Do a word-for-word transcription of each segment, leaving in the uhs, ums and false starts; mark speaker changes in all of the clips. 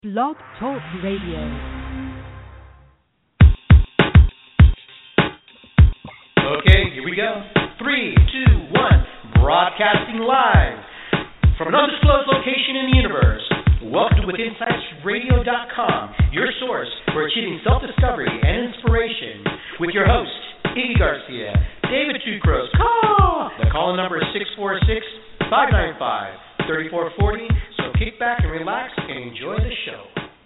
Speaker 1: Blog Talk Radio.
Speaker 2: Okay, here we go. Three, two, one. Broadcasting live from an undisclosed location in the universe. Welcome to With Insights Radio dot com, your source for achieving self-discovery and inspiration. With your host, Iggy Garcia, David Ducros. Call! The call number is six four six, five nine five, three four four zero. So kick back and relax and enjoy the show.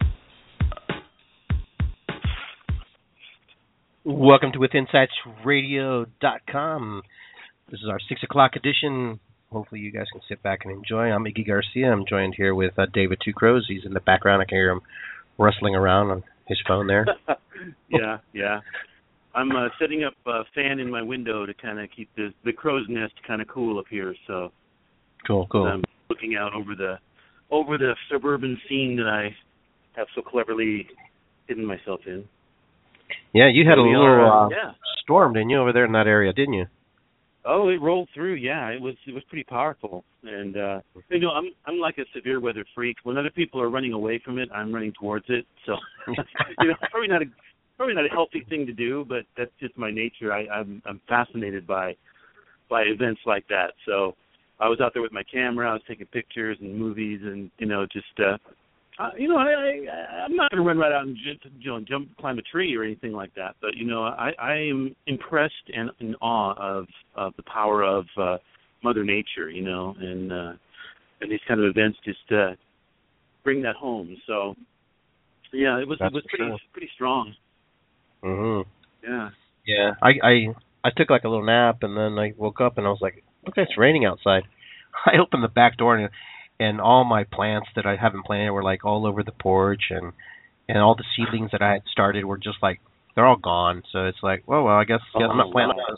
Speaker 2: Welcome to With Insights Radio dot com. This is our six o'clock edition. Hopefully you guys can sit back and enjoy. I'm Iggy Garcia. I'm joined here with uh, David Ducros. He's in the background. I can hear him rustling around on his phone there.
Speaker 3: yeah, yeah. I'm uh, setting up a fan in my window to kind of keep the, the crow's nest kind of cool up here. So
Speaker 2: cool, cool.
Speaker 3: I'm looking out over the over the suburban scene that I have so cleverly hidden myself in.
Speaker 2: Yeah, you had
Speaker 3: so
Speaker 2: a little
Speaker 3: are, uh,
Speaker 2: uh,
Speaker 3: yeah.
Speaker 2: storm, didn't you, over there in that area, didn't you?
Speaker 3: Oh, it rolled through. Yeah, it was it was pretty powerful. And uh, you know, I'm I'm like a severe weather freak. When other people are running away from it, I'm running towards it. So you know, probably not a probably not a healthy thing to do, but that's just my nature. I, I'm I'm fascinated by by events like that. So I was out there with my camera. I was taking pictures and movies, and you know, just uh, uh, you know, I, I I'm not going to run right out and j- you know jump climb a tree or anything like that. But you know, I, I am impressed and in awe of of the power of uh, Mother Nature. You know, and uh, and these kind of events just uh, bring that home. So yeah, it was
Speaker 2: That's
Speaker 3: it was pretty
Speaker 2: true.
Speaker 3: pretty strong.
Speaker 2: Mhm.
Speaker 3: Yeah.
Speaker 2: Yeah. I I I took like a little nap, and then I woke up and I was like, okay, it's raining outside. I opened the back door, and and all my plants that I haven't planted were like all over the porch, and and all the seedlings that I had started were just like, they're all gone. So it's like, well, well, I guess, guess
Speaker 3: Oh,
Speaker 2: I'm not planting
Speaker 3: wow.
Speaker 2: those.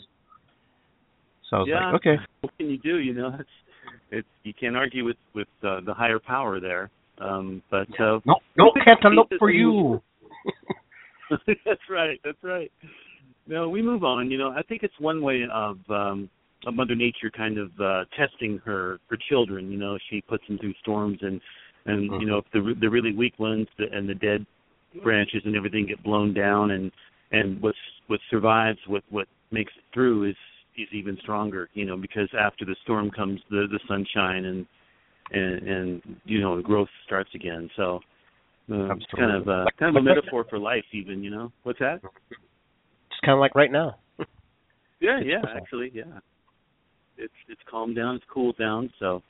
Speaker 2: So I was
Speaker 3: yeah.
Speaker 2: like, okay.
Speaker 3: What can you do? You know, it's it's you can't argue with with uh, the higher power there. Um, but uh,
Speaker 2: No, no cantaloupe for you.
Speaker 3: That's right. That's right. No, we move on. You know, I think it's one way of um, of Mother Nature kind of uh, testing her her children. You know, she puts them through storms, and and mm-hmm. you know, if the the really weak ones the, and the dead branches and everything get blown down, and and what's what survives, what what makes it through is is even stronger. You know, because after the storm comes the the sunshine, and and and you know, the growth starts again. So. Uh, it's kind of uh, kind of a metaphor for life, even. You know, what's that?
Speaker 2: It's kind of like right now.
Speaker 3: yeah, yeah, actually, yeah. It's it's calmed down, it's cooled down. So,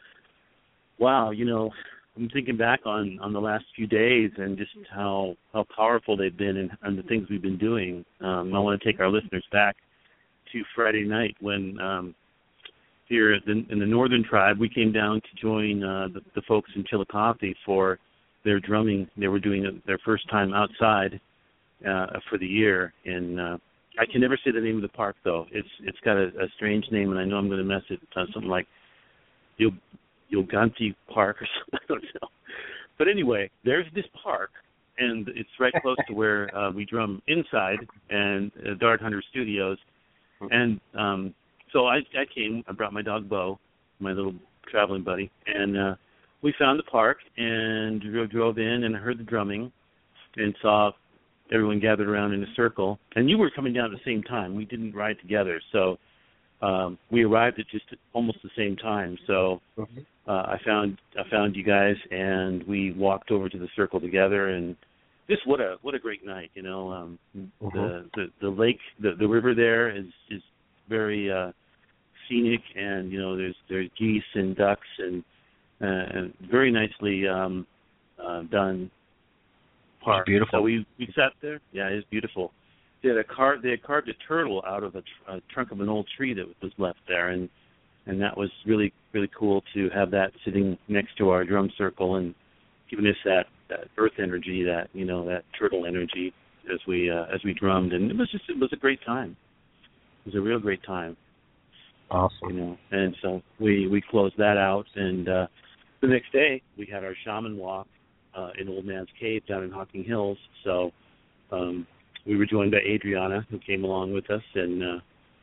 Speaker 3: wow, you know, I'm thinking back on, on the last few days and just how, how powerful they've been and, and the things we've been doing. Um, I want to take our listeners back to Friday night when um, here in the, in the Northern Tribe we came down to join uh, the, the folks in Chillicothe for their drumming. They were doing it their first time outside uh, for the year, and uh, I can never say the name of the park though. It's it's got a, a strange name, and I know I'm going to mess it. Uh, something like Yog- Yoganti Park or something. I don't know. But anyway, there's this park, and it's right close to where uh, we drum inside and uh, Dart Hunter Studios, and um, so I, I came. I brought my dog Bo, my little traveling buddy, and. Uh, We found the park and drove in and heard the drumming and saw everyone gathered around in a circle. And you were coming down at the same time. We didn't ride together, so um, we arrived at just almost the same time. So uh, I found I found you guys, and we walked over to the circle together. And just what a what a great night, you know. Um, uh-huh. The the the lake, the the river there is is very uh, scenic, and you know there's there's geese and ducks and Uh, very nicely um, uh, done park.
Speaker 2: It's beautiful.
Speaker 3: So we, we sat there. Yeah, it's beautiful. They had a car. They had carved a turtle out of a, tr- a trunk of an old tree that was left there, and and that was really really cool to have that sitting next to our drum circle and giving us that, that earth energy, that you know that turtle energy as we uh, as we drummed, and it was just it was a great time. It was a real great time.
Speaker 2: Awesome.
Speaker 3: You know, and so we we closed that out, and. Uh, The next day, we had our shaman walk uh, in Old Man's Cave down in Hocking Hills. So um, we were joined by Adriana, who came along with us and uh,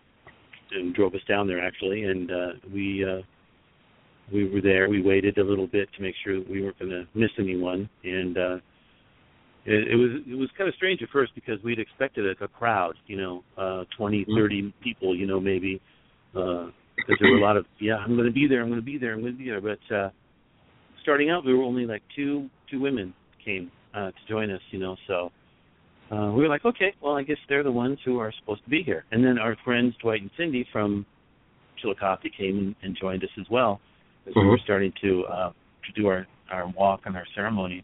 Speaker 3: and drove us down there, actually. And uh, we uh, we were there. We waited a little bit to make sure that we weren't going to miss anyone. And uh, it, it was it was kind of strange at first because we'd expected a, a crowd, you know, uh, twenty, thirty people, you know, maybe, uh, because there were a lot of, yeah, I'm going to be there, I'm going to be there, I'm going to be there. But uh, starting out, we were only like two two women came uh, to join us, you know, so uh, we were like, okay, well, I guess they're the ones who are supposed to be here. And then our friends Dwight and Cindy from Chillicothe came and, and joined us as well as mm-hmm. we were starting to uh, to do our, our walk and our ceremony.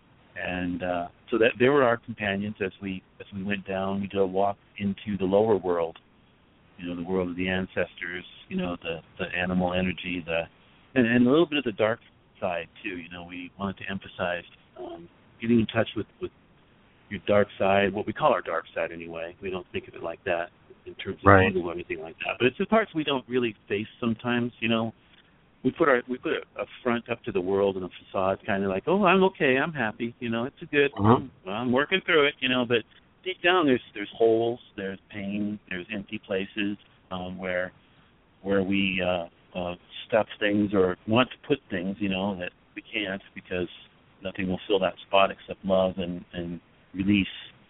Speaker 3: And uh, so that they were our companions as we as we went down. We did a walk into the lower world, you know, the world of the ancestors, you know, the, the animal energy, the and, and a little bit of the dark side too. You know, we wanted to emphasize um, getting in touch with, with your dark side, what we call our dark side anyway. We don't think of it like that in terms of
Speaker 4: right.
Speaker 3: evil or anything like that. But it's the parts we don't really face sometimes, you know. We put our we put a, a front up to the world and a facade, kind of like, oh, I'm okay, I'm happy, you know, it's a good,
Speaker 4: mm-hmm.
Speaker 3: well, I'm working through it, you know. But deep down, there's there's holes, there's pain, there's empty places um, where where we uh, uh, stuff things or want to put things, you know, that we can't because nothing will fill that spot except love and, and release.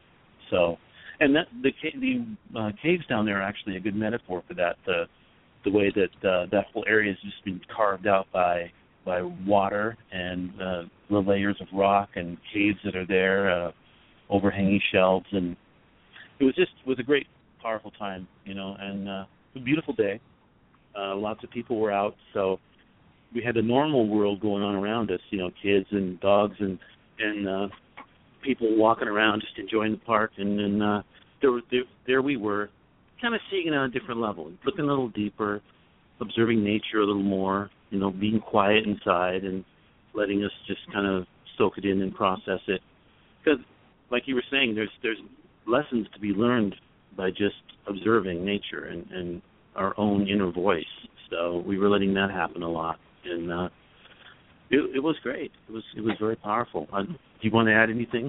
Speaker 3: So, and that the the uh, caves down there are actually a good metaphor for that. The the way that uh, that whole area has just been carved out by by water and uh, the layers of rock and caves that are there, uh, overhanging shelves, and it was just it was a great, powerful time, you know, and uh, a beautiful day. Uh, lots of people were out, so we had the normal world going on around us, you know, kids and dogs and and uh, people walking around just enjoying the park, and then uh, there, there there we were, kind of seeing it on a different level, looking a little deeper, observing nature a little more, you know, being quiet inside and letting us just kind of soak it in and process it. Because, like you were saying, there's there's lessons to be learned by just observing nature and, and our own inner voice. So we were letting that happen a lot, and uh, it, it was great. It was it was very powerful. Uh, do you want to add anything?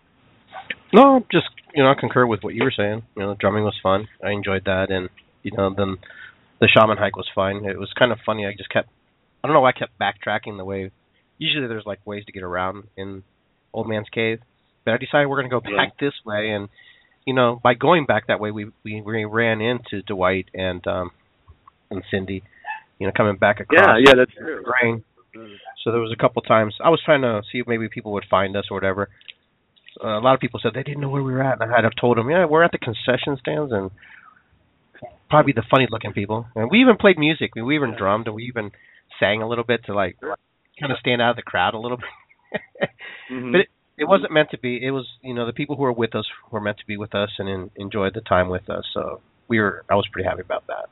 Speaker 4: No, just, you know, I concur with what you were saying. You know, drumming was fun. I enjoyed that, and, you know, then the shaman hike was fine. It was kind of funny. I just kept, I don't know why I kept backtracking the way, usually there's, like, ways to get around in Old Man's Cave, but I decided we're going to go back yeah. this way, and, you know, by going back that way, we we, we ran into Dwight and um, and Cindy, you know, coming back across.
Speaker 3: Yeah, yeah, that's true.
Speaker 4: Rain. So there was a couple times, I was trying to see if maybe people would find us or whatever. Uh, a lot of people said they didn't know where we were at, and I had to have told them, yeah, we're at the concession stands, and probably the funny-looking people. And we even played music. We, we even drummed, and we even sang a little bit to, like, kind of stand out of the crowd a little bit. mm-hmm. But it, it wasn't meant to be. It was, you know, the people who were with us were meant to be with us and in, enjoyed the time with us. So we were. I was pretty happy about that.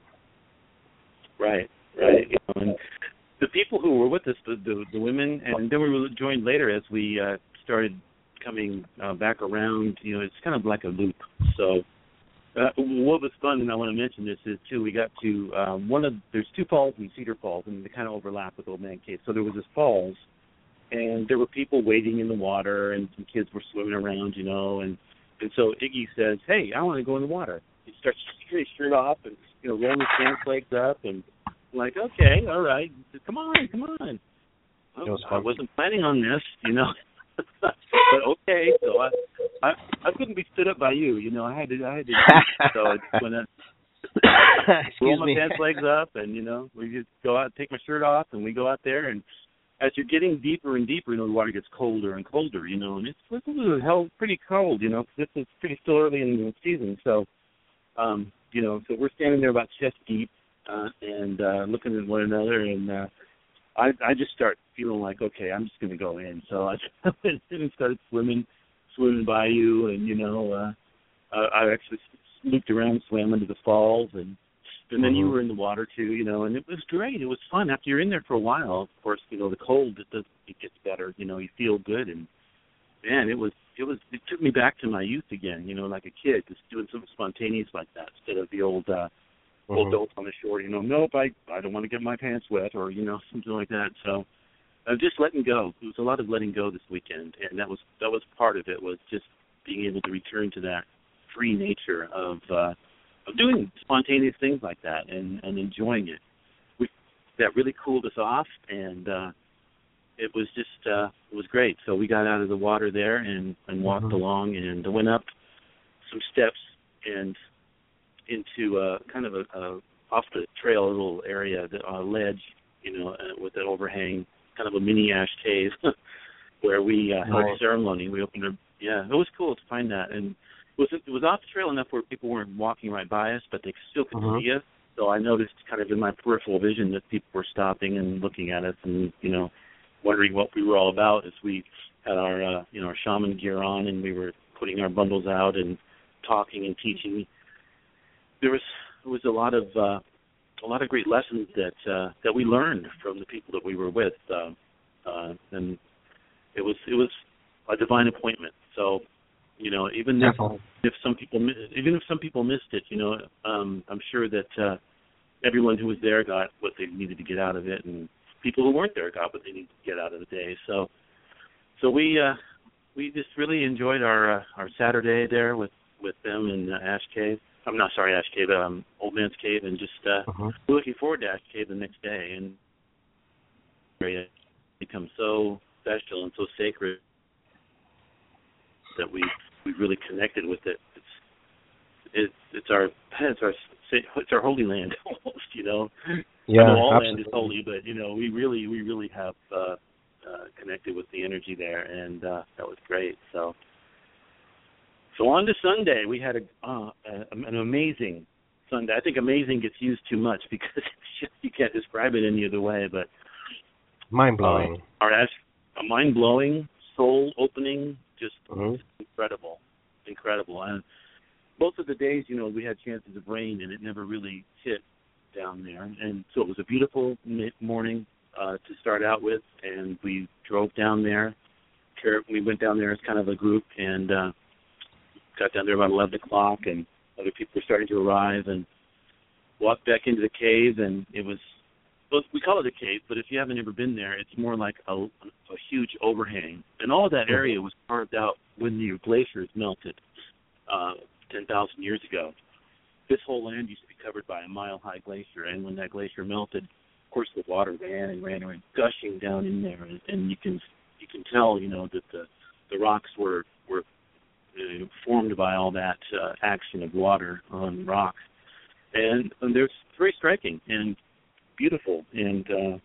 Speaker 3: Right, right. You know, and the people who were with us, the, the, the women, and then we were joined later as we uh, started coming uh, back around, you know, it's kind of like a loop. So uh, what was fun, and I want to mention this, is, too, we got to um, one of, there's two falls in Cedar Falls, and they kind of overlap with Old Man Cave. So there was this falls, and there were people wading in the water, and some kids were swimming around, you know, and, and so Iggy says, hey, I want to go in the water. He starts taking his shirt off and, you know, rolling his pants legs up, and I'm like, okay, all right. He said, come on, come on. Oh, was I wasn't planning on this, you know. But okay, so I, I I couldn't be stood up by you, you know. I had to I had to so I just went up, roll my pants legs up, and you know, we just go out, take my shirt off, and we go out there. And as you're getting deeper and deeper, you know, the water gets colder and colder, you know, and it's it's a little hell pretty cold, you know. This is pretty still early in the season, so um, you know, so we're standing there about chest deep uh, and uh, looking at one another, and uh, I I just start feeling like, okay, I'm just going to go in. So I went in and started swimming, swimming by you, and, you know, uh, I, I actually looped around, swam into the falls, and and then mm-hmm. you were in the water, too, you know, and it was great. It was fun. After you're in there for a while, of course, you know, the cold, it, does, it gets better. You know, you feel good, and, man, it was, it was, it took me back to my youth again, you know, like a kid, just doing something spontaneous like that instead of the old, uh, mm-hmm. old adults on the shore, you know, nope, I, I don't want to get my pants wet, or, you know, something like that, so. Uh, just letting go. It was a lot of letting go this weekend, and that was that was part of it, was just being able to return to that free nature of uh, of doing spontaneous things like that and, and enjoying it. We, that really cooled us off, and uh, it was just uh, it was great. So we got out of the water there and, and walked mm-hmm. along and went up some steps and into uh, kind of a, a off the trail a little area, a uh, ledge, you know, uh, with an overhang, kind of a mini ash cave where we uh, held a ceremony. We opened a yeah, it was cool to find that, and it was it was off the trail enough where people weren't walking right by us, but they still could mm-hmm. see us. So I noticed kind of in my peripheral vision that people were stopping and looking at us, and you know, wondering what we were all about as we had our uh, you know our shaman gear on, and we were putting our bundles out and talking and teaching. There was there was a lot of uh, a lot of great lessons that uh, that we learned from the people that we were with, uh, uh, and it was it was a divine appointment. So, you know, even if, if some people even if some people missed it, you know, um, I'm sure that uh, everyone who was there got what they needed to get out of it, and people who weren't there got what they needed to get out of the day. So, so we uh, we just really enjoyed our uh, our Saturday there with, with them in uh, Ash Cave. I'm not sorry, Ash Cave, um, Old Man's Cave, and just uh, uh-huh. we're looking forward to Ash Cave the next day, and it becomes so special and so sacred that we we really connected with it. It's it's it's our it's our it's our holy land almost, you know.
Speaker 4: Yeah,
Speaker 3: I know all
Speaker 4: absolutely.
Speaker 3: land is holy, but you know we really we really have uh, uh, connected with the energy there, and uh, that was great. So so on to Sunday, we had a uh, an amazing Sunday. I think amazing gets used too much because it's just, you can't describe it any other way. But
Speaker 4: mind blowing.
Speaker 3: Uh, our a mind blowing, soul opening. Just
Speaker 4: mm-hmm.
Speaker 3: incredible, incredible. And both of the days, you know, we had chances of rain, and it never really hit down there. And so it was a beautiful morning uh, to start out with, and we drove down there. We went down there as kind of a group, and uh, got down there about eleven o'clock, and other people were starting to arrive, and walked back into the cave, and it was, well, we call it a cave, but if you haven't ever been there, it's more like a, a huge overhang. And all of that area was carved out when the glaciers melted uh, ten thousand years ago. This whole land used to be covered by a mile-high glacier, and when that glacier melted, of course, the water ran and ran and ran, gushing down in there, and, and you can you can tell, you know, that the the rocks were were uh, formed by all that uh, action of water on rocks, and, and there's very striking and beautiful. And uh,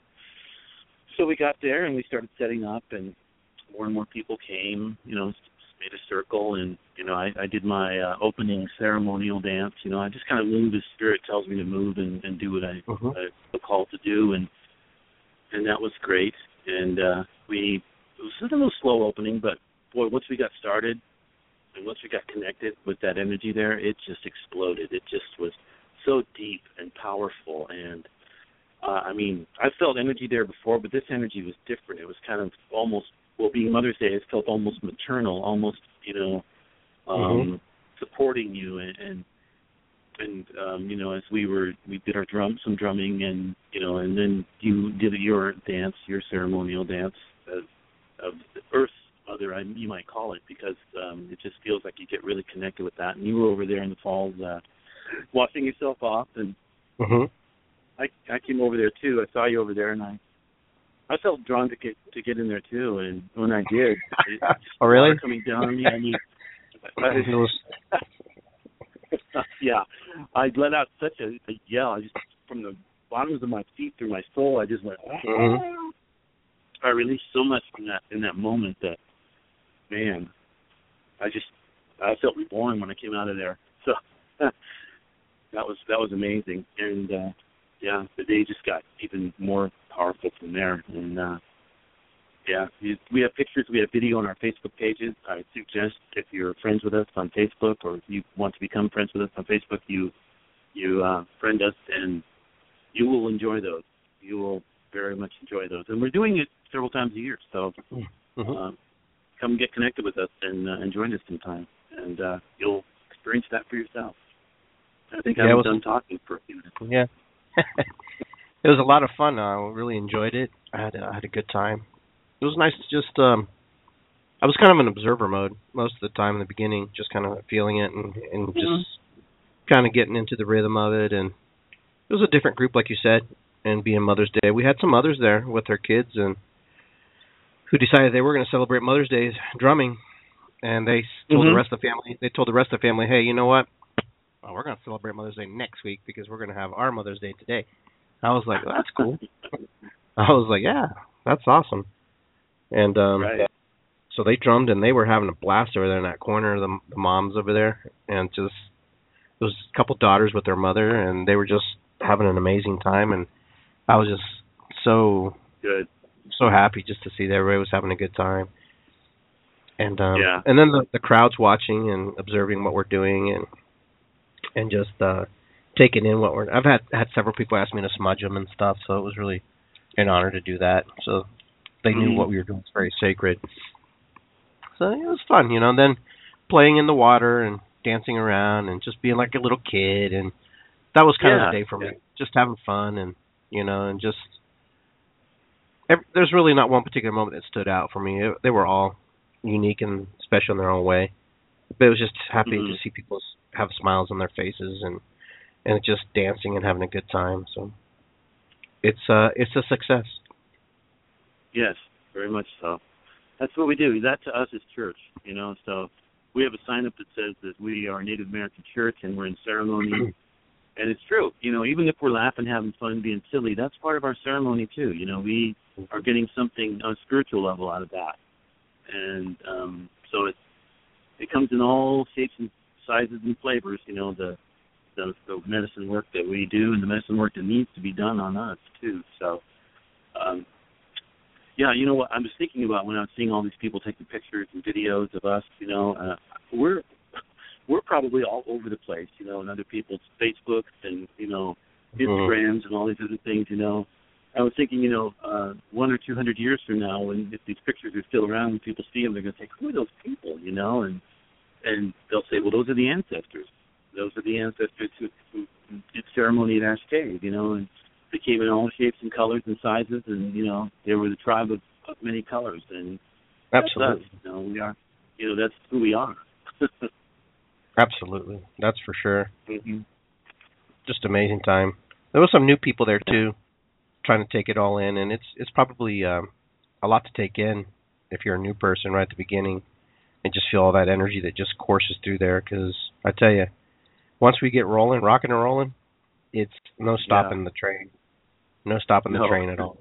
Speaker 3: so we got there and we started setting up, and more and more people came, you know, made a circle, and, you know, I, I did my uh, opening ceremonial dance. You know, I just kind of move as spirit tells me to move and, and do what I, uh-huh. I feel called to do, and and that was great. And uh, we, it was a little slow opening, but, boy, once we got started and once we got connected with that energy there, it just exploded. It just was so deep and powerful. And Uh, I mean, I felt energy there before, but this energy was different. It was kind of almost, well, being Mother's Day, it felt almost maternal, almost, you know, um, mm-hmm. supporting you. And, and, and um, you know, as we were, we did our drum, some drumming, and, you know, and then you did your dance, your ceremonial dance of, of the Earth Mother, I, you might call it, because um, it just feels like you get really connected with that. And you were over there in the falls uh, washing yourself off, and
Speaker 4: mm-hmm.
Speaker 3: I I came over there too. I saw you over there, and I I felt drawn to get to get in there too. And when I did, it,
Speaker 4: oh really?
Speaker 3: Coming down on me, I mean, I, yeah, I let out such a, a yell. I just from the bottoms of my feet through my soul, I just went.
Speaker 4: Mm-hmm.
Speaker 3: I released so much from that in that moment that, man, I just I felt reborn when I came out of there. So that was that was amazing, and. uh Yeah, the day just got even more powerful from there. And, uh, yeah, we have pictures, we have video on our Facebook pages. I suggest if you're friends with us on Facebook or if you want to become friends with us on Facebook, you you uh, friend us, and you will enjoy those. You will very much enjoy those. And we're doing it several times a year, so mm-hmm. uh, come get connected with us and, uh, and join us sometime. And uh, you'll experience that for yourself. I think yeah, I'm was, done talking for a few minutes.
Speaker 4: Yeah. It was a lot of fun. I really enjoyed it. I had a, I had a good time. It was nice to just, um, I was kind of in observer mode most of the time in the beginning, just kind of feeling it and, and mm-hmm. just kind of getting into the rhythm of it. And it was a different group, like you said, and being Mother's Day. We had some mothers there with their kids, and who decided they were going to celebrate Mother's Day drumming, and they told
Speaker 3: Mhm.
Speaker 4: the rest of the family. They told the rest of the family, "Hey, you know what? Well, we're going to celebrate Mother's Day next week because we're going to have our Mother's Day today." I was like, well, "That's cool." I was like, "Yeah, that's awesome." And um,
Speaker 3: Right.
Speaker 4: so they drummed, and they were having a blast over there in that corner. The, the moms over there, and just it was a couple daughters with their mother, and they were just having an amazing time. And I was just so
Speaker 3: Good.
Speaker 4: so happy just to see that everybody was having a good time. And um,
Speaker 3: Yeah.
Speaker 4: and then the, the crowd's watching and observing what we're doing, and and just uh, taking in what we're. I've had had several people ask me to smudge them and stuff, so it was really an honor to do that. So they knew
Speaker 3: Mhm.
Speaker 4: what we were doing was very sacred. So it was fun, you know. And then playing in the water and dancing around and just being like a little kid, and that was kind
Speaker 3: Yeah.
Speaker 4: of the day for
Speaker 3: Yeah.
Speaker 4: me. Just having fun, and you know, and just every, there's really not one particular moment that stood out for me. It, they were all unique and special in their own way. But it was just happy
Speaker 3: Mhm.
Speaker 4: to see people have smiles on their faces and and just dancing and having a good time. So it's uh it's a success.
Speaker 3: Yes, very much so. That's what we do. That to us is church, you know. So we have a sign up that says that we are a Native American church and we're in ceremony. And it's true, you know, even if we're laughing, having fun, being silly, that's part of our ceremony too. You know, we are getting something on a spiritual level out of that. And um, so it it comes in all shapes and sizes and flavors, you know, the, the the medicine work that we do and the medicine work that needs to be done on us too. So um yeah, you know what I was thinking about when I was seeing all these people taking pictures and videos of us, you know, uh, we're we're probably all over the place, you know, and other people's Facebooks and, you know, Instagrams and all these other things, you know. I was thinking, you know, uh, one or two hundred years from now, when if these pictures are still around and people see them, they're going to say, who are those people, you know? And and they'll say, well, those are the ancestors. Those are the ancestors who, who did ceremony at Ash Cave, you know, and they came in all shapes and colors and sizes, and, you know, they were the tribe of, of many colors. And
Speaker 4: Absolutely.
Speaker 3: that's us, you know, we are, you know, that's who we are.
Speaker 4: Absolutely. That's for sure.
Speaker 3: Mm-hmm.
Speaker 4: Just amazing time. There was some new people there too, trying to take it all in, and it's it's probably um, a lot to take in if you're a new person right at the beginning, and just feel all that energy that just courses through there. Because I tell you, once we get rolling, rocking and rolling, it's no stopping
Speaker 3: Yeah.
Speaker 4: the train. No stopping the
Speaker 3: No.
Speaker 4: train at all.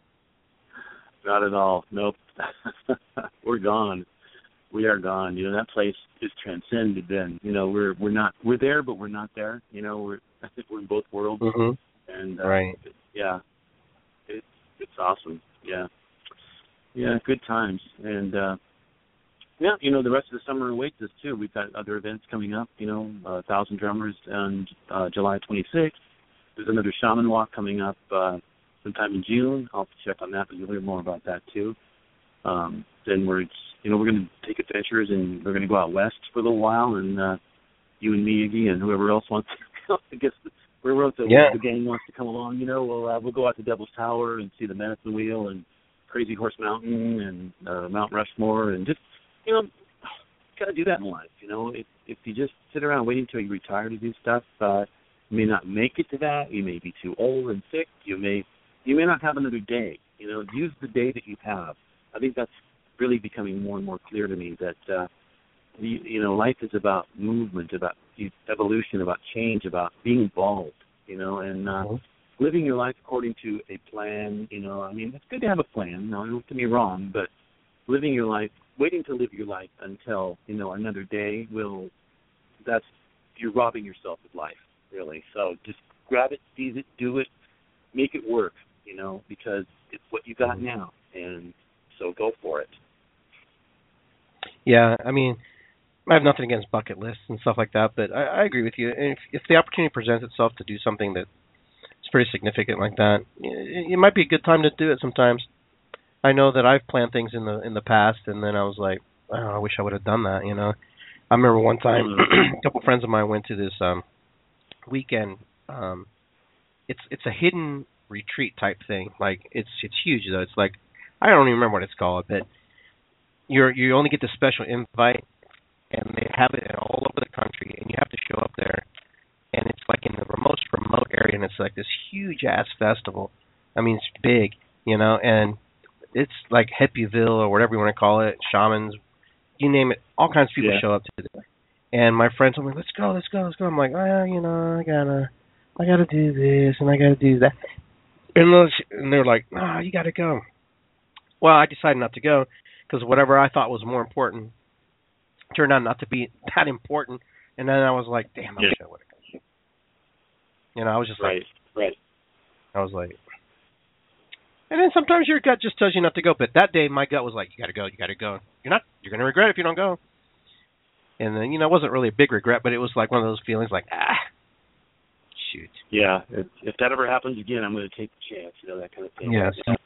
Speaker 3: Not at all. Nope. We're gone. We are gone. You know, that place is transcended then. You know, we're we're not we're there but we're not there. You know, we're I think we're in both worlds.
Speaker 4: Mm-hmm.
Speaker 3: And uh,
Speaker 4: Right.
Speaker 3: yeah. It's it's awesome. Yeah. Yeah, good times. And uh yeah, you know, the rest of the summer awaits us too. We've got other events coming up, you know, uh, Thousand Drummers on uh, July twenty-sixth. There's another Shaman Walk coming up uh, sometime in June. I'll have to check on that, but you'll hear more about that too. Um, then we're, you know, we're going to take adventures and we're going to go out west for a little while, and uh, you and me, Iggy, and whoever else wants to, I guess, whoever else the,
Speaker 4: Yeah.
Speaker 3: the gang wants to come along, you know, we'll uh, we'll go out to Devil's Tower and see the Medicine Wheel and Crazy Horse Mountain and uh, Mount Rushmore, and just, you know, got to do that in life, you know. If if you just sit around waiting until you retire to do stuff, uh, you may not make it to that. You may be too old and sick. You may you may not have another day. You know, use the day that you have. I think that's really becoming more and more clear to me that uh, you, you know, life is about movement, about evolution, about change, about being involved. You know, and uh,
Speaker 4: Mm-hmm.
Speaker 3: living your life according to a plan. You know, I mean, it's good to have a plan. No, don't get me wrong, but living your life, waiting to live your life until, you know, another day will, that's, you're robbing yourself of life, really. So just grab it, seize it, do it, make it work, you know, because it's what you got now, and so go for it.
Speaker 4: Yeah, I mean, I have nothing against bucket lists and stuff like that, but I, I agree with you. And if, if the opportunity presents itself to do something that is pretty significant like that, it, it might be a good time to do it sometimes. I know that I've planned things in the in the past, and then I was like, oh, I wish I would have done that, you know. I remember one time, a couple friends of mine went to this um, weekend. Um, it's it's a hidden retreat type thing. Like it's it's huge though. It's like I don't even remember what it's called, but you're you only get the special invite, and they have it all over the country, and you have to show up there, and it's like in the most remote area, and it's like this huge ass festival. I mean, it's big, you know, and it's like Hippieville or whatever you want to call it, shamans, you name it. All kinds of people
Speaker 3: yeah.
Speaker 4: show up to it. And my friends told me, let's go, let's go, let's go. I'm like, well, you know, I gotta, I gotta do this and I gotta do that. And those, and they're like, no, you gotta go. Well, I decided not to go because whatever I thought was more important turned out not to be that important. And then I was like, damn, I
Speaker 3: yeah.
Speaker 4: wish I would have gone. You know, I was just
Speaker 3: right,
Speaker 4: like,
Speaker 3: right.
Speaker 4: I was like, and then sometimes your gut just tells you not to go. But that day, my gut was like, you got to go, you got to go. You're not, you're going to regret it if you don't go. And then, you know, it wasn't really a big regret, but it was like one of those feelings like, ah, shoot.
Speaker 3: Yeah, if, if that ever happens again, I'm going to take the chance, you know, that kind of thing.
Speaker 4: Yes.
Speaker 3: Yeah.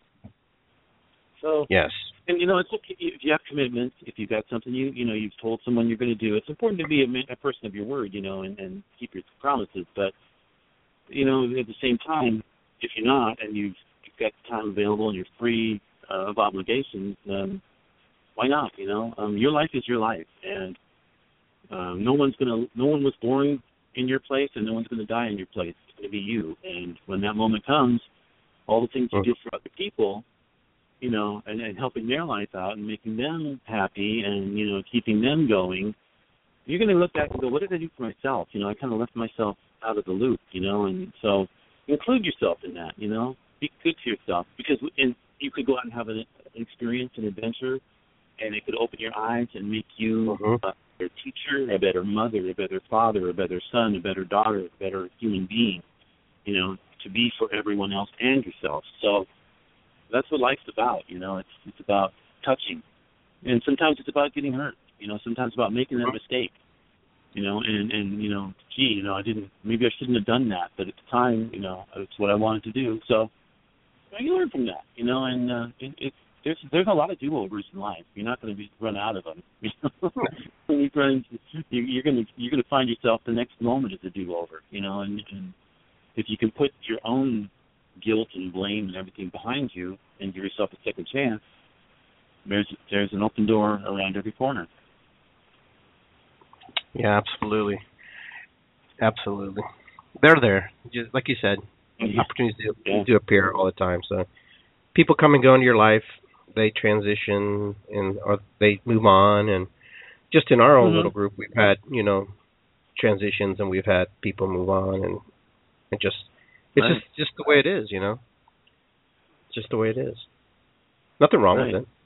Speaker 3: So,
Speaker 4: yes.
Speaker 3: And, you know, it's okay if you have commitments, if you've got something you, you know, you've told someone you're going to do. It's important to be a, a person of your word, you know, and, and keep your promises. But, you know, at the same time, if you're not and you've, you've got time available and you're free uh, of obligations, then why not, you know? Um, your life is your life. And um, no one's going to, no one was born in your place and no one's going to die in your place. It's going to be you. And when that moment comes, all the things you did for other people, you know, and, and helping their life out and making them happy and, you know, keeping them going, you're going to look back and go, what did I do for myself? You know, I kind of left myself out of the loop, you know, and so include yourself in that, you know. Be good to yourself because in, you could go out and have an, an experience, an adventure, and it could open your eyes and make you
Speaker 4: mm-hmm.
Speaker 3: a better teacher, a better mother, a better father, a better son, a better daughter, a better human being, you know, to be for everyone else and yourself. So that's what life's about, you know. It's it's about touching. And sometimes it's about getting hurt, you know. Sometimes it's about making that mistake, you know, and, and, you know, gee, you know, I didn't, maybe I shouldn't have done that. But at the time, you know, it's what I wanted to do. So you learn from that, you know, and uh, it, it, there's there's a lot of do-overs in life. You're not going to be run out of them. You know? When you run, you, you're going to you're going to find yourself the next moment is a do-over, you know, and, and if you can put your own guilt and blame and everything behind you and give yourself a second chance, there's there's an open door around every corner.
Speaker 4: Yeah, absolutely. Absolutely. They're there. Just like you said, mm-hmm. opportunities do, yeah. do appear all the time. So people come and go into your life. They transition and or they move on. And just in our own mm-hmm. little group, we've had, you know, transitions and we've had people move on. And it just it's right. just, just the way it is, you know. It's just the way it is. Nothing wrong right. with it.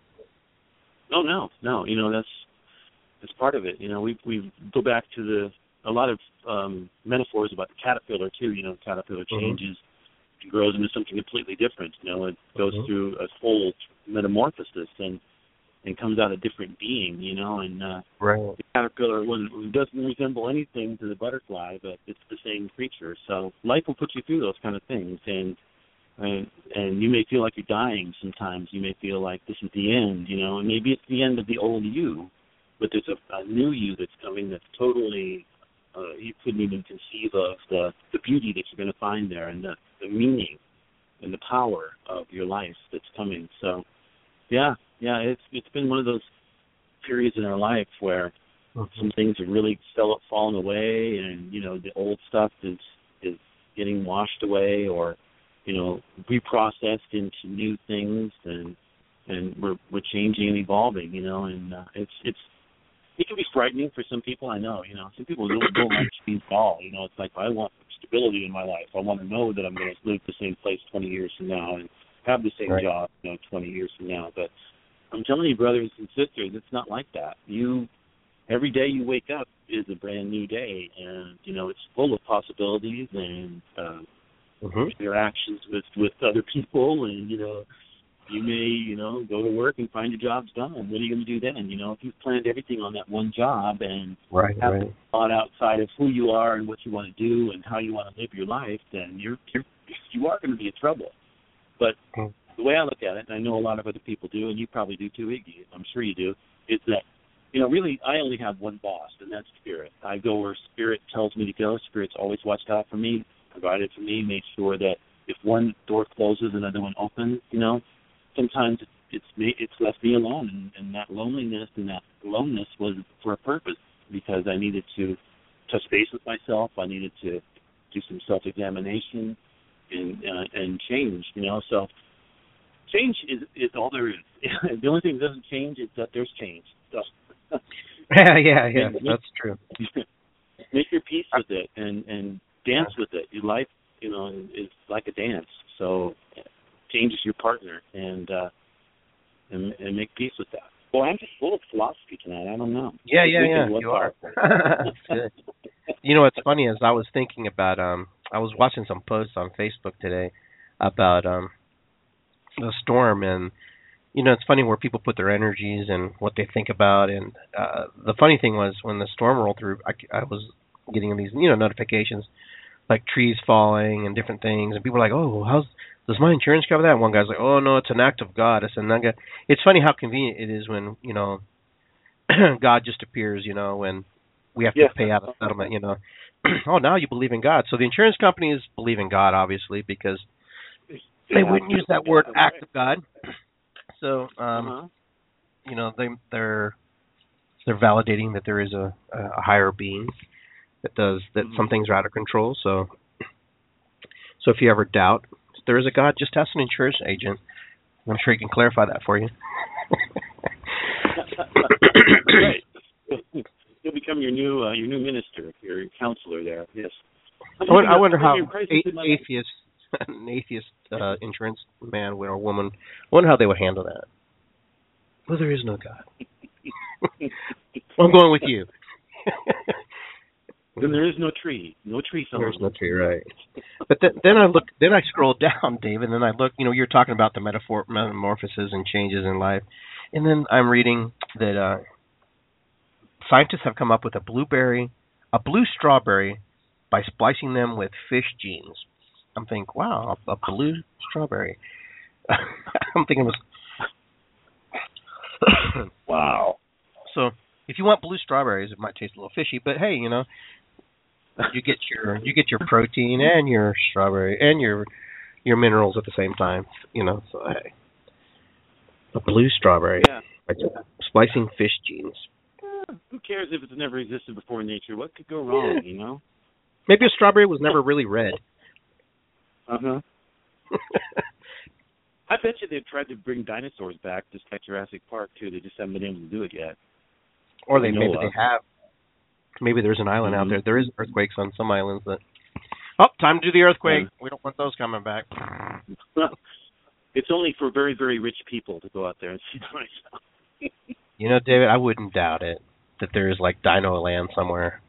Speaker 3: No, no, no. You know, that's that's part of it. You know, we we go back to the a lot of um, metaphors about the caterpillar too. You know, the caterpillar changes, mm-hmm. and grows into something completely different. You know, it goes mm-hmm. through a whole metamorphosis and and comes out a different being. You know, and uh,
Speaker 4: right.
Speaker 3: the caterpillar one doesn't resemble anything to the butterfly, but it's the same creature. So life will put you through those kind of things, and and, and you may feel like you're dying sometimes. You may feel like this is the end. You know, and maybe it's the end of the old you. But there's a, a new you that's coming that's totally, uh, you couldn't even conceive of the, the beauty that you're going to find there and the, the meaning and the power of your life that's coming. So, yeah, yeah, it's it's been one of those periods in our life where mm-hmm. some things have really fell, fallen away and, you know, the old stuff is, is getting washed away or, you know, reprocessed into new things and and we're we're changing and evolving, you know, and uh, it's it's it can be frightening for some people. I know, you know, some people don't, don't like change at all. You know, it's like I want stability in my life. I want to know that I'm going to live the same place twenty years from now and have the same right. job, you know, twenty years from now. But I'm telling you, brothers and sisters, it's not like that. You every day you wake up is a brand new day, and you know it's full of possibilities and uh, mm-hmm. interactions with with other people, and you know. You may, you know, go to work and find your job's done. What are you going to do then? You know, if you've planned everything on that one job and
Speaker 4: right,
Speaker 3: haven't
Speaker 4: right.
Speaker 3: thought outside of who you are and what you want to do and how you want to live your life, then you're, you're you are going to be in trouble. But mm. the way I look at it, and I know a lot of other people do, and you probably do too, Iggy, I'm sure you do, is that, you know, really I only have one boss, and that's Spirit. I go where Spirit tells me to go. Spirit's always watched out for me, provided for me, made sure that if one door closes, another one opens, you know. Sometimes it's it's left me alone, and, and that loneliness and that aloneness was for a purpose because I needed to touch base with myself. I needed to do some self-examination and uh, and change, you know. So change is is all there is. The only thing that doesn't change is that there's change. So.
Speaker 4: yeah, yeah, yeah.
Speaker 3: Make,
Speaker 4: that's true.
Speaker 3: Make your peace with it and and dance with it. Your life, you know, is like a dance. So change is your partner, and uh, and and make peace with that. Well, I'm just full of philosophy tonight. I don't know.
Speaker 4: Yeah, yeah, yeah. You are. Good. You know what's funny is I was thinking about um I was watching some posts on Facebook today about um the storm, and you know it's funny where people put their energies and what they think about, and uh the funny thing was when the storm rolled through, I, I was getting these you know notifications like trees falling and different things, and people were like, oh, how's does my insurance cover that? And one guy's like, oh no, it's an act of God. It's an act. It's funny how convenient it is when you know God just appears, you know, when we have to
Speaker 3: yeah.
Speaker 4: pay out a settlement, you know. Oh, now you believe in God. So the insurance companies believe in God, obviously, because they wouldn't use that word act of God. So, um, uh-huh. you know, they, they're they're validating that there is a, a higher being that does that. Mm-hmm. Some things are out of control. So, so if you ever doubt there is a God, just ask an insurance agent. I'm sure he can clarify that for you.
Speaker 3: Right. He'll become your new uh, your new minister, your counselor there. Yes.
Speaker 4: I wonder, I wonder how a- atheist, an atheist uh, insurance man or woman, I wonder how they would handle that. Well, there is no God. Well, I'm going with you.
Speaker 3: Then there is no tree. No tree.
Speaker 4: There's no tree, right? But then, then I look. Then I scroll down, David, and I look. You know, you're talking about the metaphor, metamorphoses and changes in life, and then I'm reading that uh, scientists have come up with a blueberry, a blue strawberry, by splicing them with fish genes. I'm thinking, wow, a blue strawberry. I'm thinking it was
Speaker 3: wow.
Speaker 4: So if you want blue strawberries, it might taste a little fishy, but hey, you know. You get your you get your protein and your strawberry and your your minerals at the same time, you know. So hey, a blue strawberry,
Speaker 3: yeah.
Speaker 4: splicing fish genes.
Speaker 3: Yeah, who cares if it's never existed before in nature? What could go wrong, you know?
Speaker 4: Maybe a strawberry was never really red.
Speaker 3: Uh huh. I bet you they've tried to bring dinosaurs back just like Jurassic Park too. They just haven't been able to do it yet.
Speaker 4: Or they maybe of. they have. Maybe there's an island mm-hmm. out there. There is earthquakes on some islands that. Oh, time to do the earthquake. Yeah. We don't want those coming back.
Speaker 3: It's only for very, very rich people to go out there and see dinosaurs.
Speaker 4: You know, David, I wouldn't doubt it that there is like Dino Land somewhere.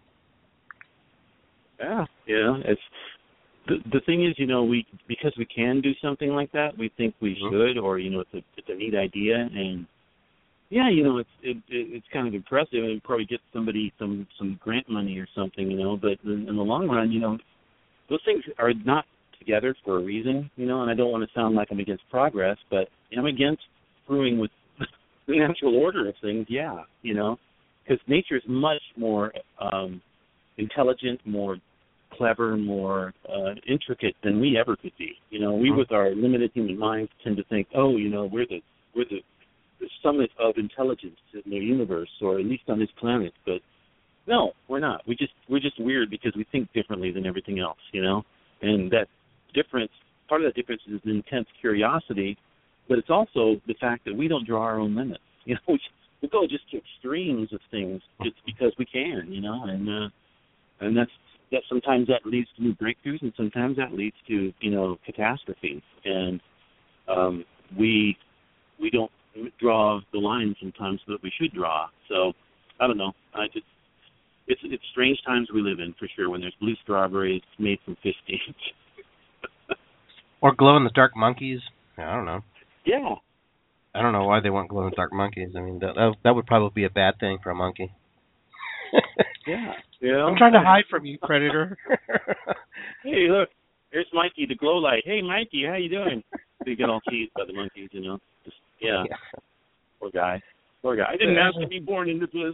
Speaker 3: Yeah, yeah. It's the the thing is, you know, we because we can do something like that, we think we mm-hmm. should, or you know, it's a it's a neat idea and. Yeah, you know, it's it, it, it's kind of impressive, and you probably get somebody some, some grant money or something, you know. But in, in the long run, you know, those things are not together for a reason, you know. And I don't want to sound like I'm against progress, but I'm against screwing with the natural order of things. Yeah, you know, because nature is much more um, intelligent, more clever, more uh, intricate than we ever could be. You know, we with our limited human minds tend to think, oh, you know, we're the we're the the summit of intelligence in the universe, or at least on this planet. But no, we're not. We just we're just weird because we think differently than everything else, you know. And that difference, part of that difference is intense curiosity, but it's also the fact that we don't draw our own limits. You know, we, we go just to extremes of things just because we can, you know. And uh, and that's that. Sometimes that leads to new breakthroughs, and sometimes that leads to you know catastrophes. And um, we we don't. draw the line sometimes that we should draw. So I don't know. I just it's it's strange times we live in for sure. When there's blue strawberries made from fish genes,
Speaker 4: or glow in the dark monkeys. I don't know.
Speaker 3: Yeah.
Speaker 4: I don't know why they want glow in the dark monkeys. I mean that that would probably be a bad thing for a monkey.
Speaker 3: Yeah. Yeah.
Speaker 4: I'm trying to hide from you, predator.
Speaker 3: Hey, look. There's Mikey, the glow light. Hey, Mikey, how you doing? So you get all teased by the monkeys, you know. Just, yeah. yeah. Poor guy. Poor guy. I didn't ask to be born into this.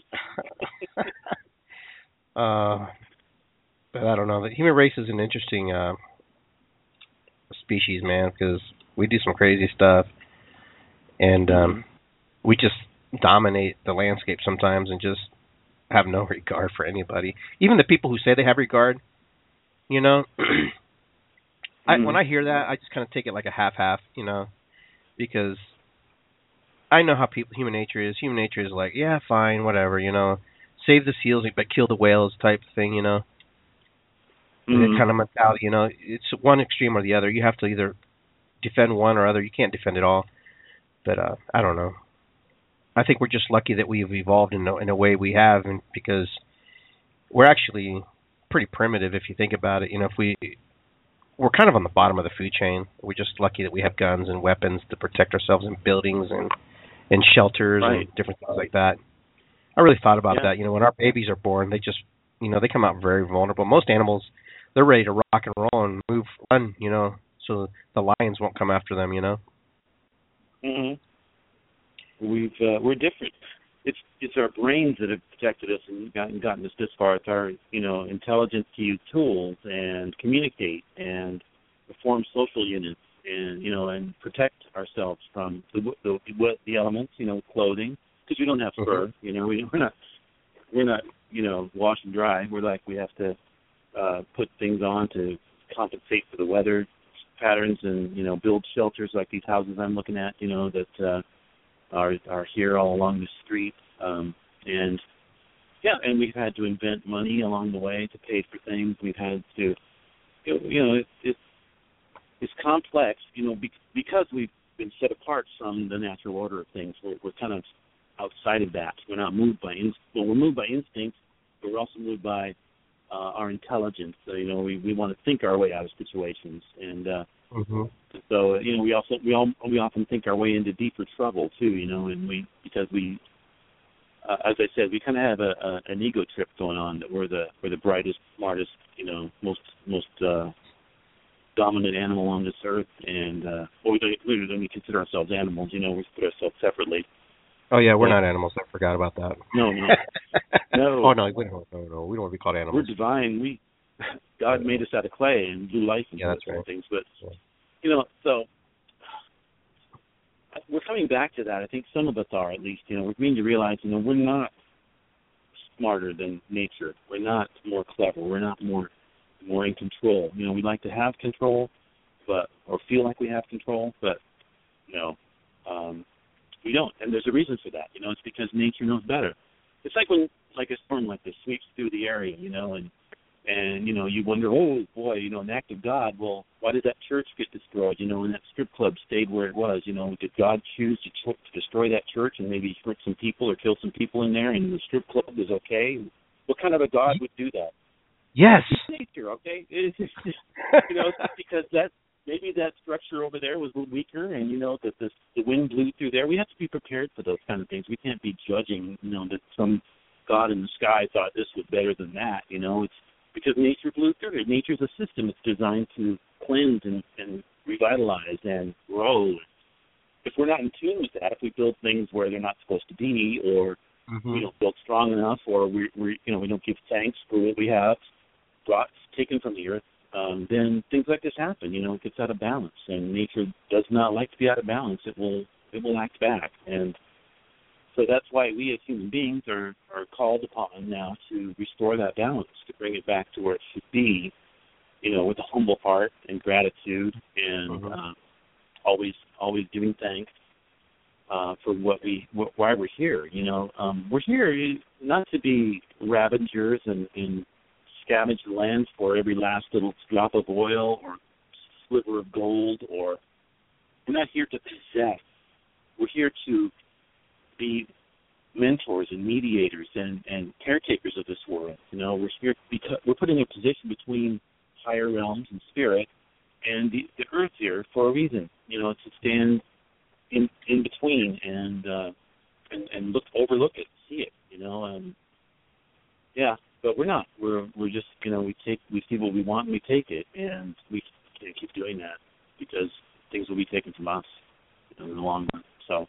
Speaker 4: uh, but I don't know. The human race is an interesting uh, species, man, because we do some crazy stuff. And um, we just dominate the landscape sometimes and just have no regard for anybody. Even the people who say they have regard, you know. I, when I hear that, I just kind of take it like a half-half, you know. because I know how people human nature is. Human nature is like, yeah, fine, whatever, you know, save the seals but kill the whales type thing, you know. Mm-hmm. That kind of mentality, you know. It's one extreme or the other. You have to either defend one or other. You can't defend it all. But uh, I don't know. I think we're just lucky that we've evolved in a, in a way we have, and because we're actually pretty primitive if you think about it. You know, if we we're kind of on the bottom of the food chain. We're just lucky that we have guns and weapons to protect ourselves in buildings and and shelters right. and different things like that. I really thought about yeah. that. You know, when our babies are born, they just you know they come out very vulnerable. Most animals, they're ready to rock and roll and move, run. You know, so the lions won't come after them. You know.
Speaker 3: Mhm. We've uh, we're different. It's it's our brains that have protected us and gotten gotten us this far. It's our you know intelligence to use tools and communicate and form social units and you know and protect ourselves from the the, the elements. You know, clothing because we don't have fur. Mm-hmm. You know, we, we're not we're not you know wash and dry. We're like we have to uh, put things on to compensate for the weather patterns and you know build shelters like these houses I'm looking at. You know that. Uh, Are are here all along the street, um, and yeah, and we've had to invent money along the way to pay for things. We've had to, you know, it's it's, it's complex, you know, be, because we've been set apart from the natural order of things. We're, we're kind of outside of that. We're not moved by inst- well, we're moved by instinct, but we're also moved by uh, our intelligence. So, you know, we, we want to think our way out of situations, and uh, mm-hmm. so you know, we also we all we often think our way into deeper trouble too. You know, and we because we, uh, as I said, we kind of have a, a an ego trip going on that we're the we're the brightest, smartest, you know, most most uh, dominant animal on this earth, and uh, well, we don't, we don't consider ourselves animals. You know, we put ourselves separately.
Speaker 4: Oh yeah, we're yeah. not animals. I forgot about that.
Speaker 3: No, no, no.
Speaker 4: Oh no, we don't. No, no, we don't want to be called animals.
Speaker 3: We're divine. We God made us out of clay and blew life into
Speaker 4: yeah,
Speaker 3: us
Speaker 4: right.
Speaker 3: and things. But yeah. you know, so we're coming back to that. I think some of us are, at least. You know, we're beginning to realize, you know, we're not smarter than nature. We're not more clever. We're not more more in control. You know, we like to have control, but or feel like we have control, but you know. Um, We don't, and there's a reason for that. You know, it's because nature knows better. It's like when, like a storm like this sweeps through the area, you know, and and you know you wonder, oh boy, you know, an act of God. Well, why did that church get destroyed? You know, and that strip club stayed where it was. You know, did God choose to, ch- to destroy that church and maybe hurt some people or kill some people in there, and the strip club was okay? What kind of a God would do that?
Speaker 4: Yes,
Speaker 3: it's nature, okay. It's just, you know, it's just because that. Maybe that structure over there was a little weaker, and, you know, that the, the wind blew through there. We have to be prepared for those kind of things. We can't be judging, you know, that some God in the sky thought this was better than that, you know. It's because nature blew through it. Nature's a system. It's designed to cleanse and, and revitalize and grow. If we're not in tune with that, if we build things where they're not supposed to be, or mm-hmm. we don't build strong enough, or we, we, you know, we don't give thanks for what we have brought, taken from the earth, Um, then things like this happen. You know, it gets out of balance, and nature does not like to be out of balance. It will it will act back, and so that's why we as human beings are, are called upon now to restore that balance, to bring it back to where it should be. You know, with a humble heart and gratitude, and mm-hmm. uh, always always giving thanks uh, for what we wh- why we're here. You know, um, we're here not to be ravagers and, and scavenge the lands for every last little drop of oil or sliver of gold, or we're not here to possess. We're here to be mentors and mediators and, and caretakers of this world. You know, we're here because we're put in a position between higher realms and spirit and the, the earth here for a reason. You know, to stand in in between and uh, and, and look overlook it, see it. You know, um, yeah. But we're not. We're we're just, you know, we take we see what we want and we take it, and we can't keep doing that because things will be taken from us in the long run. So.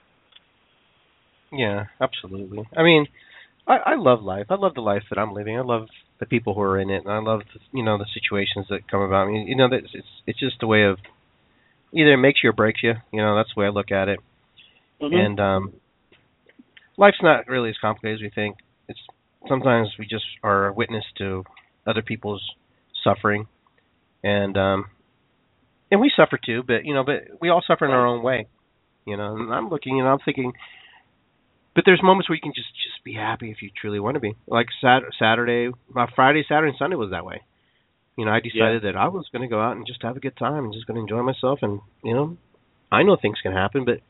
Speaker 4: Yeah, absolutely. I mean, I, I love life. I love the life that I'm living. I love the people who are in it, and I love the, you know the situations that come about. I mean, you know, it's it's it's just a way of either it makes you or breaks you. You know, that's the way I look at it. Mm-hmm. And um, life's not really as complicated as we think. It's sometimes we just are a witness to other people's suffering, and um, and we suffer too. But you know, but we all suffer in our own way. you know. And I'm looking and I'm thinking, but there's moments where you can just, just be happy if you truly want to be. Like Sat- Saturday, uh, Friday, Saturday, and Sunday was that way. You know, I decided yeah. that I was going to go out and just have a good time and just going to enjoy myself. And, you know, I know things can happen, but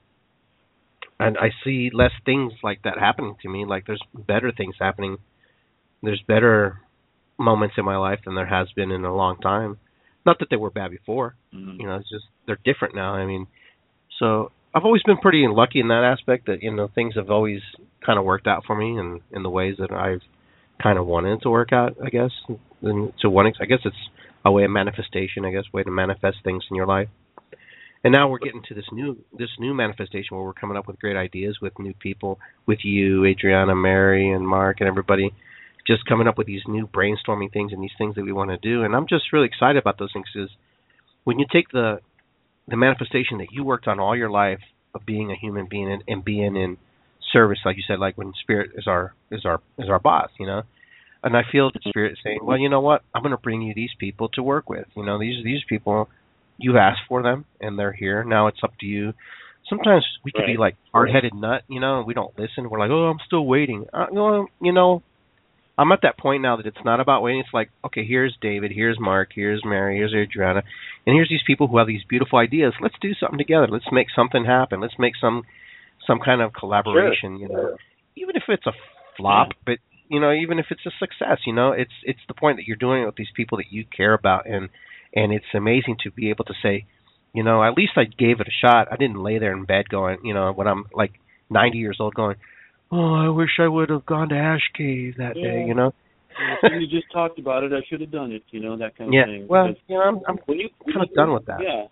Speaker 4: and I see less things like that happening to me. Like there's better things happening. There's better moments in my life than there has been in a long time. Not that they were bad before. Mm-hmm. You know, it's just they're different now. I mean, so I've always been pretty lucky in that aspect that, you know, things have always kind of worked out for me in, in the ways that I've kind of wanted to work out, I guess. And to one extent, I guess it's a way of manifestation, I guess, way to manifest things in your life. And now we're getting to this new this new manifestation where we're coming up with great ideas with new people, with you, Adriana, Mary, and Mark, and everybody, just coming up with these new brainstorming things and these things that we want to do. And I'm just really excited about those things because when you take the the manifestation that you worked on all your life of being a human being and, and being in service, like you said, like when Spirit is our is our is our boss, you know. And I feel the Spirit saying, well, you know what, I'm going to bring you these people to work with. You know, these these people, you asked for them and they're here. Now it's up to you. Sometimes we could right. be like hard-headed nut, you know, and we don't listen. We're like, oh, I'm still waiting. Uh, well, you know, I'm at that point now that it's not about waiting. It's like, okay, here's David, here's Mark, here's Mary, here's Adriana, and here's these people who have these beautiful ideas. Let's do something together. Let's make something happen. Let's make some some kind of collaboration, sure. you know, even if it's a flop, yeah. but, you know, even if it's a success, you know, it's it's the point that you're doing it with these people that you care about, and and it's amazing to be able to say, you know, at least I gave it a shot. I didn't lay there in bed going, you know, when I'm like ninety years old going, oh, I wish I would have gone to Ash Cave that yeah. day, you know.
Speaker 3: When you just talked about it, I should have done it, you know, that kind of
Speaker 4: yeah.
Speaker 3: thing.
Speaker 4: Yeah, well, you know, I'm, I'm when you, kind of done with that.
Speaker 3: Yeah,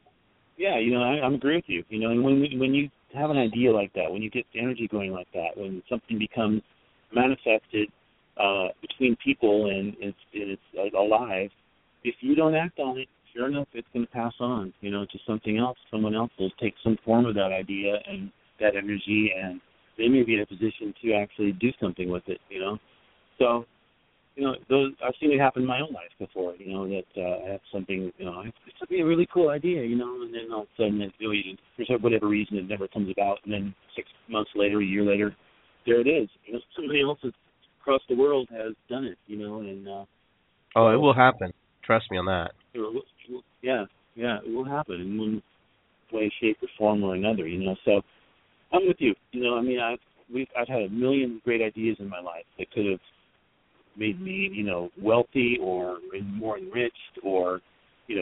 Speaker 3: yeah, you know, I, I'm agreeing with you. You know, and when when you have an idea like that, when you get the energy going like that, when something becomes manifested uh, between people and it's, it's uh, alive, if you don't act on it, sure enough, it's going to pass on, you know, to something else. Someone else will take some form of that idea and that energy, and they may be in a position to actually do something with it, you know. So, you know, those I've seen it happen in my own life before, you know, that uh, I have something, you know, it's to be a really cool idea, you know, and then all of a sudden, it, you know, for whatever reason, it never comes about, and then six months later, a year later, there it is. You know, somebody else across the world has done it, you know, and uh,
Speaker 4: oh, it will happen. Trust me on that.
Speaker 3: It will, it will, yeah, yeah, it will happen in one way, shape, or form or another, you know. So I'm with you. You know, I mean, I've we've I've had a million great ideas in my life that could have made me, you know, wealthy or more enriched, or, you know,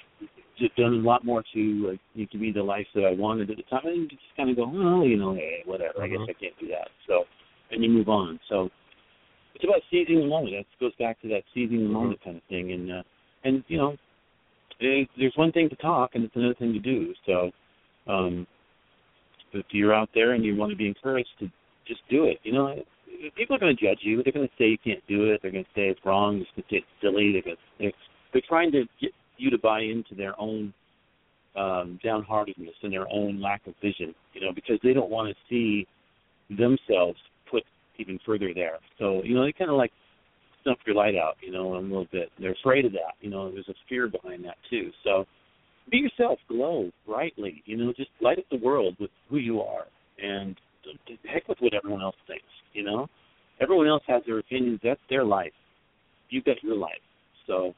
Speaker 3: just done a lot more to uh, to be the life that I wanted at the time. And you just kind of go, oh, you know, hey, whatever. Mm-hmm. I guess I can't do that. So, and you move on. So it's about seizing the moment. That goes back to that seizing the moment kind of thing. And uh, and you know, it, there's one thing to talk, and it's another thing to do. So, um, if you're out there and you want to be encouraged to just do it, you know, people are going to judge you. They're going to say you can't do it. They're going to say it's wrong. They're going to say it's silly. They're going to, they're, they're trying to get you to buy into their own um, downheartedness and their own lack of vision, you know, because they don't want to see themselves put even further there. So, you know, they kind of like snuff your light out, you know, a little bit. They're afraid of that. You know, there's a fear behind that too. So be yourself, glow brightly, you know, just light up the world with who you are, and heck with what everyone else thinks, you know. Everyone else has their opinions. That's their life. You've got your life. So,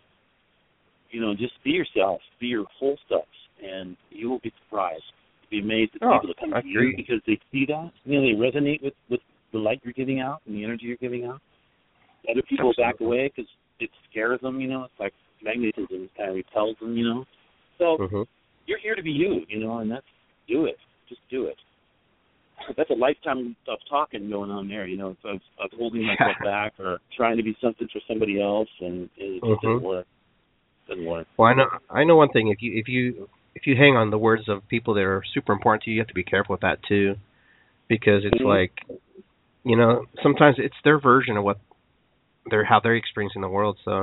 Speaker 3: you know, just be yourself, be your whole self, and you will be surprised. You'll be amazed at
Speaker 4: oh,
Speaker 3: people that come to you because they see that. You know, they resonate with, with the light you're giving out and the energy you're giving out. Other people
Speaker 4: Absolutely.
Speaker 3: back away because it scares them, you know. It's like magnetism kind of repels them, you know. So mm-hmm. you're here to be you, you know, and that's, do it. Just do it. That's a lifetime of talking going on there, you know, of, of holding myself back or trying to be something for somebody else, and it just mm-hmm. doesn't work. Doesn't work.
Speaker 4: Well, I know, I know one thing. If you if you if you hang on the words of people that are super important to you, you have to be careful with that too, because it's mm-hmm. like, you know, sometimes it's their version of what they're how they're experiencing the world. So,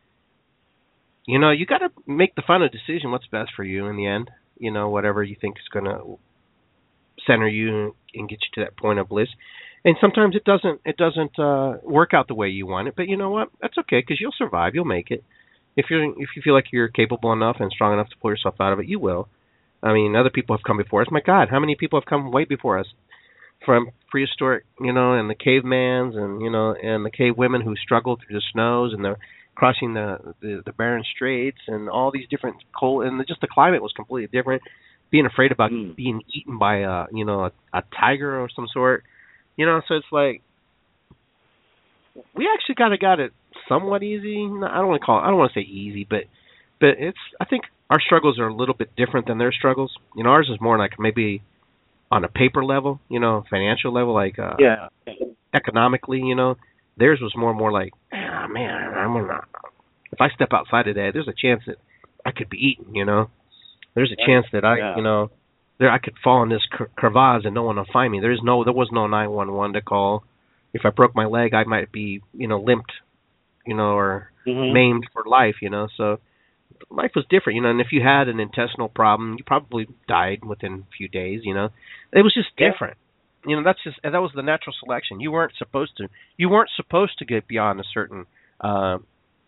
Speaker 4: you know, you got to make the final decision what's best for you in the end. You know, whatever you think is going to center you and get you to that point of bliss. And sometimes it doesn't it doesn't uh, work out the way you want it, but you know what? That's okay, because you'll survive. You'll make it. If you're if you feel like you're capable enough and strong enough to pull yourself out of it, you will. I mean, other people have come before us. My God, how many people have come way before us? From prehistoric, you know, and the cavemans, and you know, and the cave women who struggled through the snows, and the crossing the, the the barren straits, and all these different cold, and the, just the climate was completely different. Being afraid about mm. being eaten by a, you know, a, a tiger or some sort, you know. So it's like we actually kind of got it somewhat easy. I don't want to call it, I don't want to say easy, but but it's, I think our struggles are a little bit different than their struggles. You know, ours is more like maybe on a paper level, you know, financial level, like uh,
Speaker 3: yeah,
Speaker 4: economically, you know. Theirs was more and more like, ah, man, I'm gonna. If I step outside today, there's a chance that I could be eaten, you know. There's a chance that I,
Speaker 3: yeah.
Speaker 4: you know, there I could fall in this cr- crevasse and no one will find me. There's no, there was no nine one one to call. If I broke my leg, I might be, you know, limped, you know, or
Speaker 3: mm-hmm.
Speaker 4: maimed for life, you know. So life was different, you know. And if you had an intestinal problem, you probably died within a few days, you know. It was just different. Yeah. You know, that's just, that was the natural selection. You weren't supposed to, you weren't supposed to get beyond a certain uh,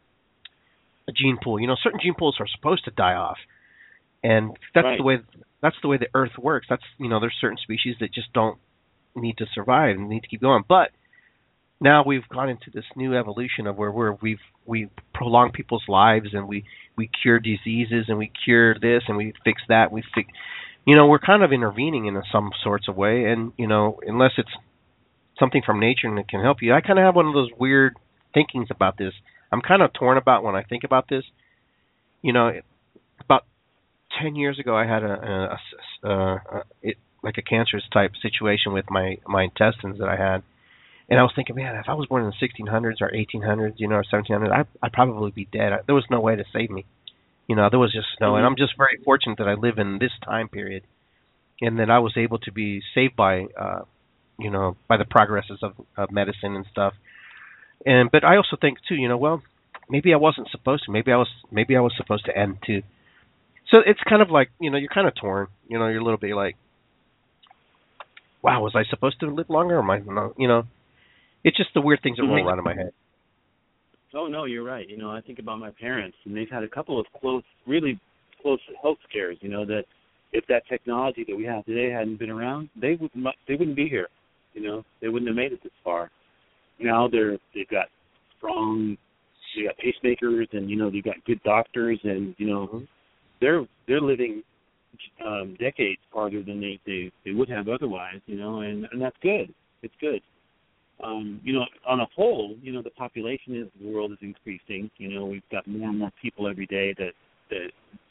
Speaker 4: a gene pool. You know, certain gene pools are supposed to die off. And that's
Speaker 3: right.
Speaker 4: the way that's the way the Earth works. That's, you know, there's certain species that just don't need to survive and need to keep going. But now we've gone into this new evolution of where we're, we've we prolong people's lives, and we, we cure diseases, and we cure this, and we fix that. We fix, you know, we're kind of intervening in some sorts of way. And you know, unless it's something from nature and it can help you, I kind of have one of those weird thinkings about this. I'm kind of torn about when I think about this. You know, about ten years ago, I had a, a, a, a, a it, like a cancerous type situation with my, my intestines that I had, and I was thinking, man, if I was born in the sixteen hundreds or eighteen hundreds, you know, or seventeen hundreds, I'd, I'd probably be dead. I, there was no way to save me, you know. There was just no, and I'm just very fortunate that I live in this time period, and that I was able to be saved by, uh, you know, by the progresses of, of medicine and stuff. And but I also think too, you know, well, maybe I wasn't supposed to. Maybe I was. Maybe I was supposed to end too. So it's kind of like, you know, you're kind of torn. You know, you're a little bit like, wow, was I supposed to live longer? Or am I, you know, it's just the weird things that roll around in my head.
Speaker 3: Oh, no, you're right. You know, I think about my parents, and they've had a couple of close, really close health scares, you know, that if that technology that we have today hadn't been around, they, would, they wouldn't be here. You know, they wouldn't have made it this far. Now they're, they've got strong, they got pacemakers, and, you know, they've got good doctors, and, you know, mm-hmm. they're they're living um, decades farther than they, they, they would have otherwise, you know, and, and that's good. It's good. Um, you know, on a whole, you know, the population of the world is increasing. You know, we've got more and more people every day that, that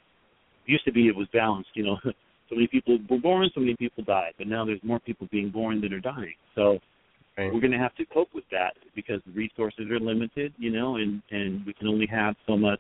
Speaker 3: used to be it was balanced, you know. So many people were born, so many people died, but now there's more people being born than are dying. So right. we're going to have to cope with that because the resources are limited, you know, and, and we can only have so much,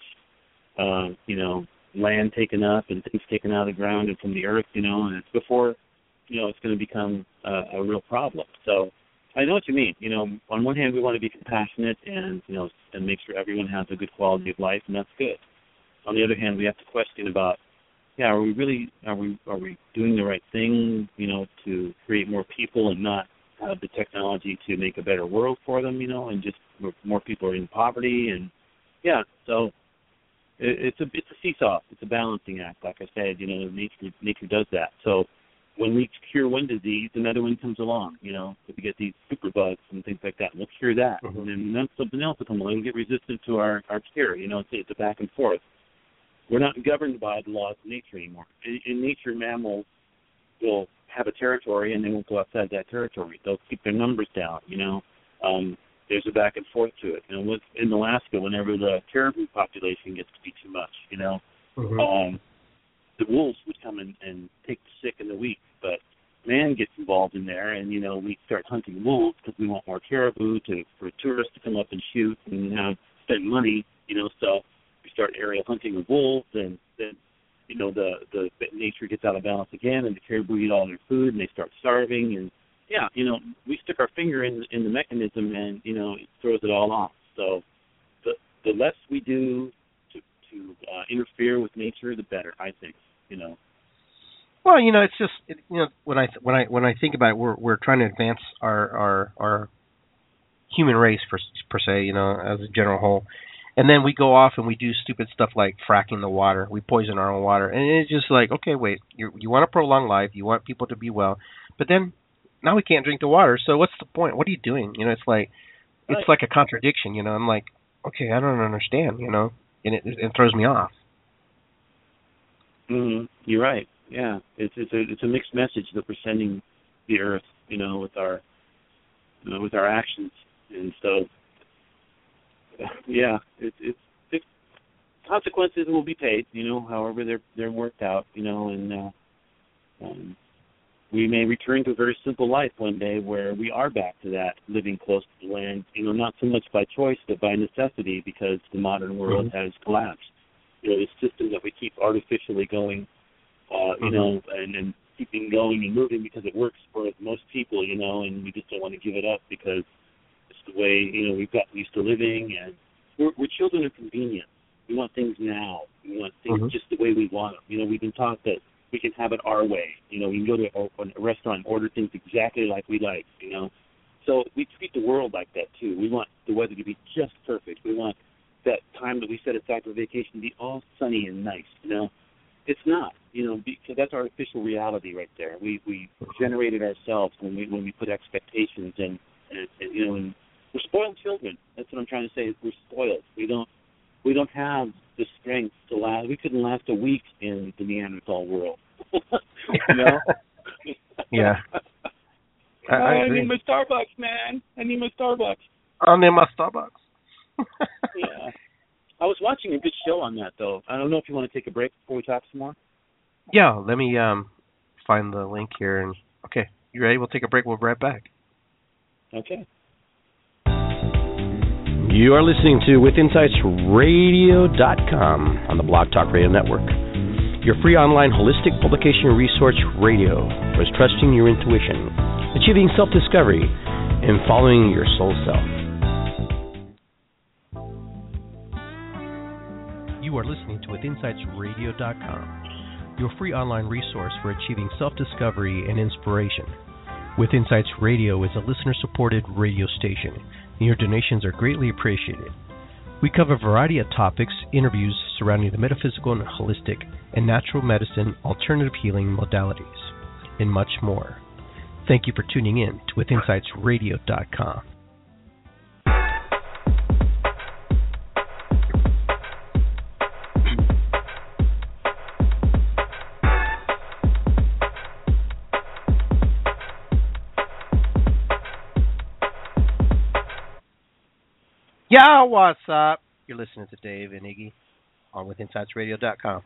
Speaker 3: uh, you know, land taken up and things taken out of the ground and from the earth, you know, and it's before, you know, it's going to become uh, a real problem. So I know what you mean. You know, on one hand, we want to be compassionate and, you know, and make sure everyone has a good quality of life, and that's good. On the other hand, we have to question about, yeah, are we really, are we, are we doing the right thing, you know, to create more people and not have the technology to make a better world for them, you know, and just more people are in poverty, and yeah, so it's a it's a seesaw. It's a balancing act. Like I said, you know, nature nature does that. So when we cure one disease, another one comes along. You know, if we get these super bugs and things like that, we'll cure that, mm-hmm. and then something else will come along and get resistant to our, our cure. You know, it's, it's a back and forth. We're not governed by the laws of nature anymore. In, in nature, mammals will have a territory and they won't go outside that territory. They'll keep their numbers down. You know. Um, There's a back and forth to it. You know, with, in Alaska, whenever the caribou population gets to be too much, you know, mm-hmm. um, the wolves would come in and take the sick and the weak. But man gets involved in there, and, you know, we start hunting wolves because we want more caribou to for tourists to come up and shoot and have spend money, you know. So we start aerial hunting of wolves, and then, you know, the, the nature gets out of balance again, and the caribou eat all their food, and they start starving, and yeah, you know, we stick our finger in in the mechanism, and you know, it throws it all off. So, the the less we do to to uh, interfere with nature, the better, I think. You know.
Speaker 4: Well, you know, it's just it, you know when I when I when I think about it, we're we're trying to advance our our, our human race per per se, you know, as a general whole, And then we go off and we do stupid stuff like fracking the water. We poison our own water. And it's just like, okay, wait, you you want to prolong life, you want people to be well, but then now we can't drink the water, so what's the point? What are you doing? You know, it's like it's right. like a contradiction, you know. I'm like, okay, I don't understand, you know, and it, it throws me off.
Speaker 3: Mm-hmm. You're right. Yeah, it's it's a it's a mixed message that we're sending the earth, you know, with our you know, with our actions, and so yeah, it's it's it, consequences will be paid, you know, however they're they're worked out, you know, and uh, um, we may return to a very simple life one day where we are back to that living close to the land, you know, not so much by choice but by necessity because the modern world mm-hmm. has collapsed. You know, the system that we keep artificially going, uh, you mm-hmm. know, and, and keeping going and moving because it works for most people, you know, and we just don't want to give it up because it's the way, you know, we've gotten used to living, and we're, we're children of convenience. We want things now. We want things mm-hmm. just the way we want them. You know, we've been taught that we can have it our way. You know, we can go to a, a restaurant and order things exactly like we like, you know. So we treat the world like that, too. We want the weather to be just perfect. We want that time that we set aside for vacation to be all sunny and nice, you know. It's not, you know, because that's artificial reality right there. We we generate it ourselves when we when we put expectations and, and, and you know, and we're spoiled children. That's what I'm trying to say. Is we're spoiled. We don't we don't have the strength to last. We couldn't last a week in the Neanderthal world. You know?
Speaker 4: Yeah. I, I,
Speaker 3: I need my Starbucks, man. I need my Starbucks.
Speaker 4: I need my Starbucks.
Speaker 3: Yeah. I was watching a good show on that, though. I don't know if you want to take a break before we talk some more.
Speaker 4: Yeah, let me um find the link here. And okay, you ready? We'll take a break. We'll be right back.
Speaker 3: Okay.
Speaker 2: You are listening to with insights radio dot com on the Blog Talk Radio Network. Your free online holistic publication resource radio for trusting your intuition, achieving self-discovery, and following your soul self. You are listening to with insights radio dot com, your free online resource for achieving self-discovery and inspiration. With Insights Radio is a listener-supported radio station, and your donations are greatly appreciated. We cover a variety of topics, interviews surrounding the metaphysical and holistic and natural medicine, alternative healing modalities, and much more. Thank you for tuning in to with insights radio dot com. Yeah, what's up? You're listening to Dave and Iggy on with insights radio dot com.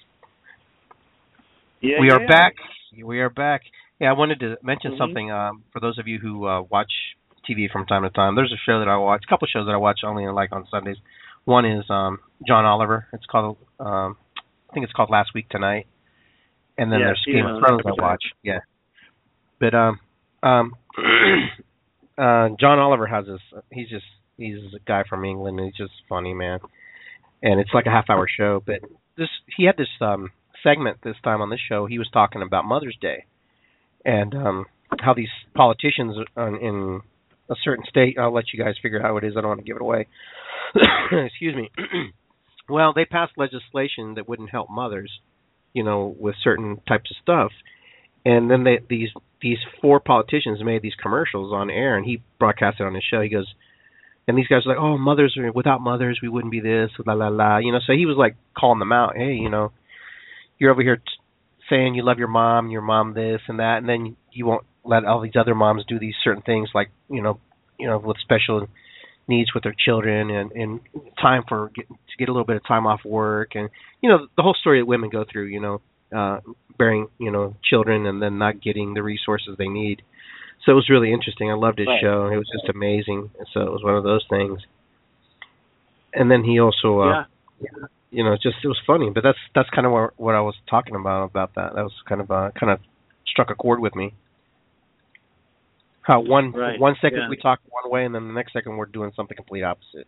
Speaker 3: Yeah,
Speaker 4: we
Speaker 3: yeah.
Speaker 4: are back. We are back. Yeah, I wanted to mention
Speaker 3: mm-hmm.
Speaker 4: something um, for those of you who uh, watch T V from time to time. There's a show that I watch, a couple shows that I watch only like on Sundays. One is um, John Oliver. It's called, um, I think it's called Last Week Tonight. And then
Speaker 3: yeah,
Speaker 4: there's Game of Thrones I watch. Yeah. But um, um, uh, John Oliver has this. He's just he's a guy from England, and he's just funny, man. And it's like a half-hour show. But this he had this um, segment this time on this show. He was talking about Mother's Day and um, how these politicians in a certain state, I'll let you guys figure out how it is. I don't want to give it away. Excuse me. Well, they passed legislation that wouldn't help mothers, you know, with certain types of stuff. And then they, these these four politicians made these commercials on air, and he broadcast it on his show. He goes, and these guys are like, oh, mothers, are, without mothers, we wouldn't be this, la, la, la. You know, so he was like calling them out. Hey, you know, you're over here t- saying you love your mom, your mom this and that, and then you won't let all these other moms do these certain things like, you know, you know, with special needs with their children and, and time for get, to get a little bit of time off work. And, you know, the whole story that women go through, you know, uh, bearing, you know, children and then not getting the resources they need. So it was really interesting. I loved his
Speaker 3: right.
Speaker 4: show. It was just amazing. So it was one of those things. And then he also, uh, yeah. you know, just it was funny. But that's that's kind of what, what I was talking about about that. That was kind of uh, kind of struck a chord with me. How one
Speaker 3: right.
Speaker 4: one second
Speaker 3: yeah.
Speaker 4: we talk one way, and then the next second we're doing something complete opposite.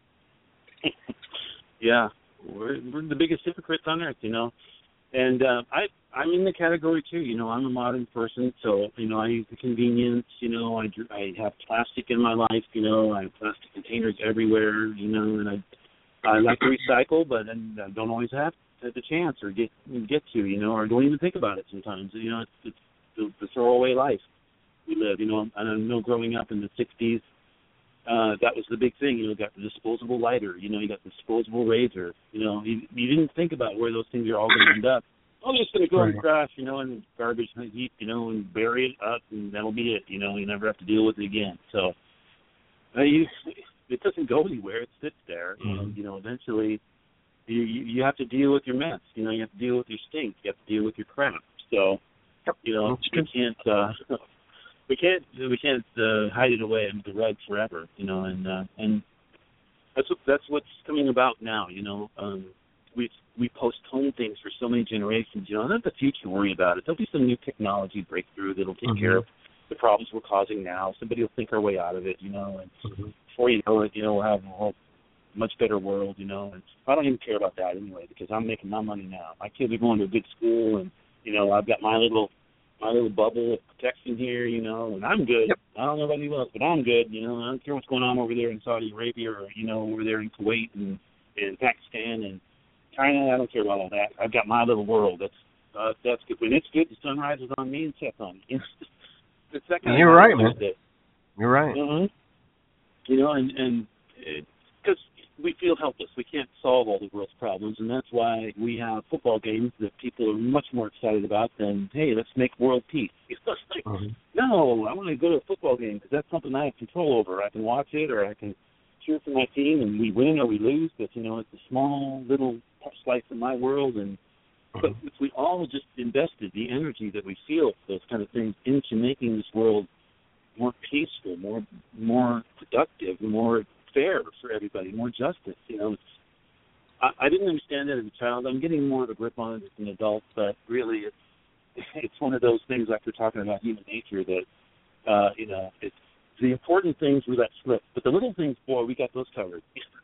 Speaker 3: Yeah, we're, we're the biggest hypocrites on earth, you know. And uh, I, I'm in the category too. You know, I'm a modern person, so you know I use the convenience. You know, I, I have plastic in my life. You know, I have plastic containers everywhere. You know, and I I like to recycle, but then I don't always have the chance or get get to, you know, or don't even think about it sometimes. You know, it's, it's the, the throwaway life we live. You know, and I know growing up in the sixties, uh, that was the big thing. You know, you got the disposable lighter. You know, you got the disposable razor. You know, you, you didn't think about where those things are all going to end up. Oh, they're just going to go right. and crash, you know, in garbage heap, you know, and bury it up, and that'll be it. You know, you never have to deal with it again. So, uh, you, it doesn't go anywhere. It sits there, mm-hmm. and you know, eventually, you, you you have to deal with your mess. You know, you have to deal with your stink. You have to deal with your crap. So, you know, we can't uh, we can't we can't uh, hide it away under the rug forever. You know, and uh, and that's what, that's what's coming about now. You know. Um, We we postpone things for so many generations, you know, let the future worry about it. There'll be some new technology breakthrough that'll take mm-hmm. care of the problems we're causing now. Somebody will think our way out of it, you know, and mm-hmm. before you know it, you know, we'll have a whole much better world, you know. And I don't even care about that anyway because I'm making my money now. My kids are going to a good school, and you know, I've got my little my little bubble of protection here, you know, and I'm good. Yep. I don't know about anyone else, but I'm good, you know. I don't care what's going on over there in Saudi Arabia or you know over there in Kuwait and in Pakistan and China. I don't care about all that. I've got my little world. That's uh, that's good. When it's good, the sun rises on me and sets on me. It's that kind
Speaker 4: You're
Speaker 3: of
Speaker 4: right, man. That, You're right.
Speaker 3: Mm-hmm. You know, and and because we feel helpless, we can't solve all the world's problems, and that's why we have football games that people are much more excited about than hey, let's make world peace. It's like, mm-hmm. no, I want to go to a football game because that's something I have control over. I can watch it, or I can cheer for my team, and we win or we lose. But you know, it's a small little slice of my world, and but if we all just invested the energy that we feel for those kind of things into making this world more peaceful, more more productive, more fair for everybody, more justice. You know, it's, I, I didn't understand that as a child. I'm getting more of a grip on it as an adult, but really, it's it's one of those things like we're talking about human nature that uh, you know, it's the important things we let slip, but the little things, boy, we got those covered.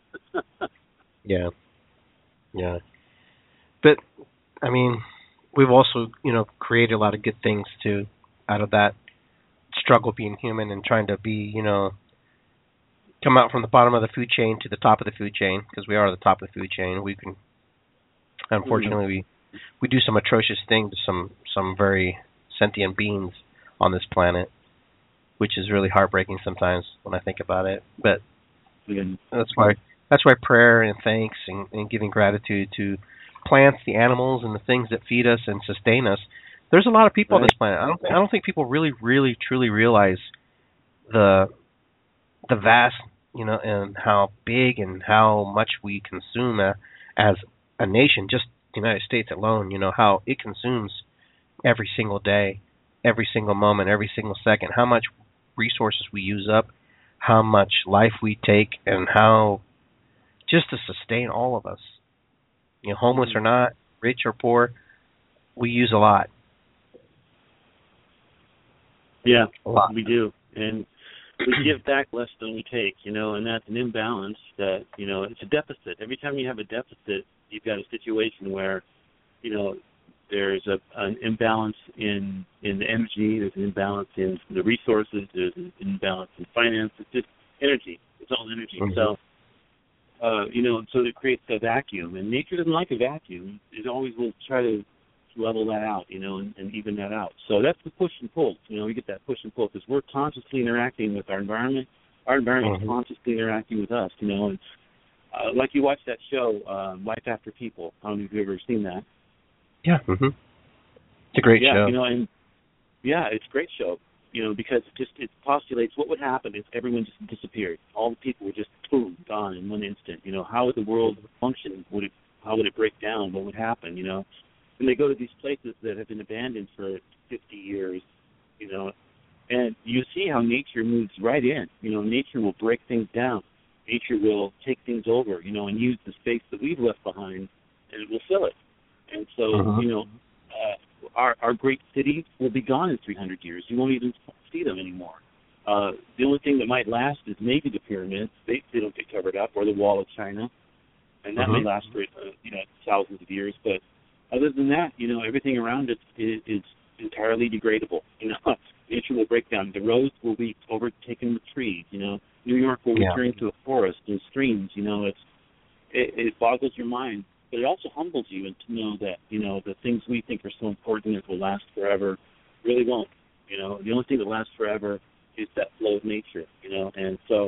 Speaker 4: yeah. Yeah, but I mean, we've also you know created a lot of good things too out of that struggle being human and trying to be you know come out from the bottom of the food chain to the top of the food chain because we are at the top of the food chain. We can, unfortunately, mm-hmm. we we do some atrocious things to some some very sentient beings on this planet, which is really heartbreaking sometimes when I think about it. But mm-hmm. that's why. That's why prayer and thanks and, and giving gratitude to plants, the animals, and the things that feed us and sustain us. There's a lot of people right. on this planet. I don't. I don't think people really, really, truly realize the the vast, you know, and how big and how much we consume uh, as a nation. Just the United States alone, you know, how it consumes every single day, every single moment, every single second. How much resources we use up, how much life we take, and how just to sustain all of us, you know, homeless or not, rich or poor, we use a lot.
Speaker 3: Yeah,
Speaker 4: a lot.
Speaker 3: We do. And we give back less than we take, you know, and that's an imbalance that, you know, it's a deficit. Every time you have a deficit, you've got a situation where, you know, there's a, an imbalance in, in the energy, there's an imbalance in the resources, there's an imbalance in finance. It's just energy. It's all energy. Mm-hmm. So, Uh, you know, so it creates a vacuum, and nature doesn't like a vacuum. It always will try to level that out, you know, and, and even that out. So that's the push and pull. You know, we get that push and pull because we're consciously interacting with our environment. Our environment mm-hmm. is consciously interacting with us, you know. And uh, like you watch that show, uh, Life After People. I don't know if you've ever seen that.
Speaker 4: Yeah. Mm-hmm. It's a great
Speaker 3: yeah,
Speaker 4: show.
Speaker 3: Yeah, you know, and yeah, it's a great show. You know, because it just it postulates what would happen if everyone just disappeared. All the people were just boom, gone in one instant. You know, how would the world function? Would it how would it break down? What would happen? You know, and they go to these places that have been abandoned for fifty years. You know, and you see how nature moves right in. You know, nature will break things down. Nature will take things over. You know, and use the space that we've left behind, and it will fill it. And so, uh-huh. you know. Uh, Our, our great cities will be gone in three hundred years. You won't even see them anymore. Uh, the only thing that might last is maybe the pyramids. They, they don't get covered up, or the Wall of China, and that uh-huh. may last for uh, you know thousands of years. But other than that, you know everything around it is, is entirely degradable. You know, nature will break down. The roads will be overtaken with trees. You know, New York will
Speaker 4: yeah.
Speaker 3: return to a forest and streams. You know, it's it, it boggles your mind, but it also humbles you, and to know that, you know, the things we think are so important that will last forever really won't. You know, the only thing that lasts forever is that flow of nature, you know, and so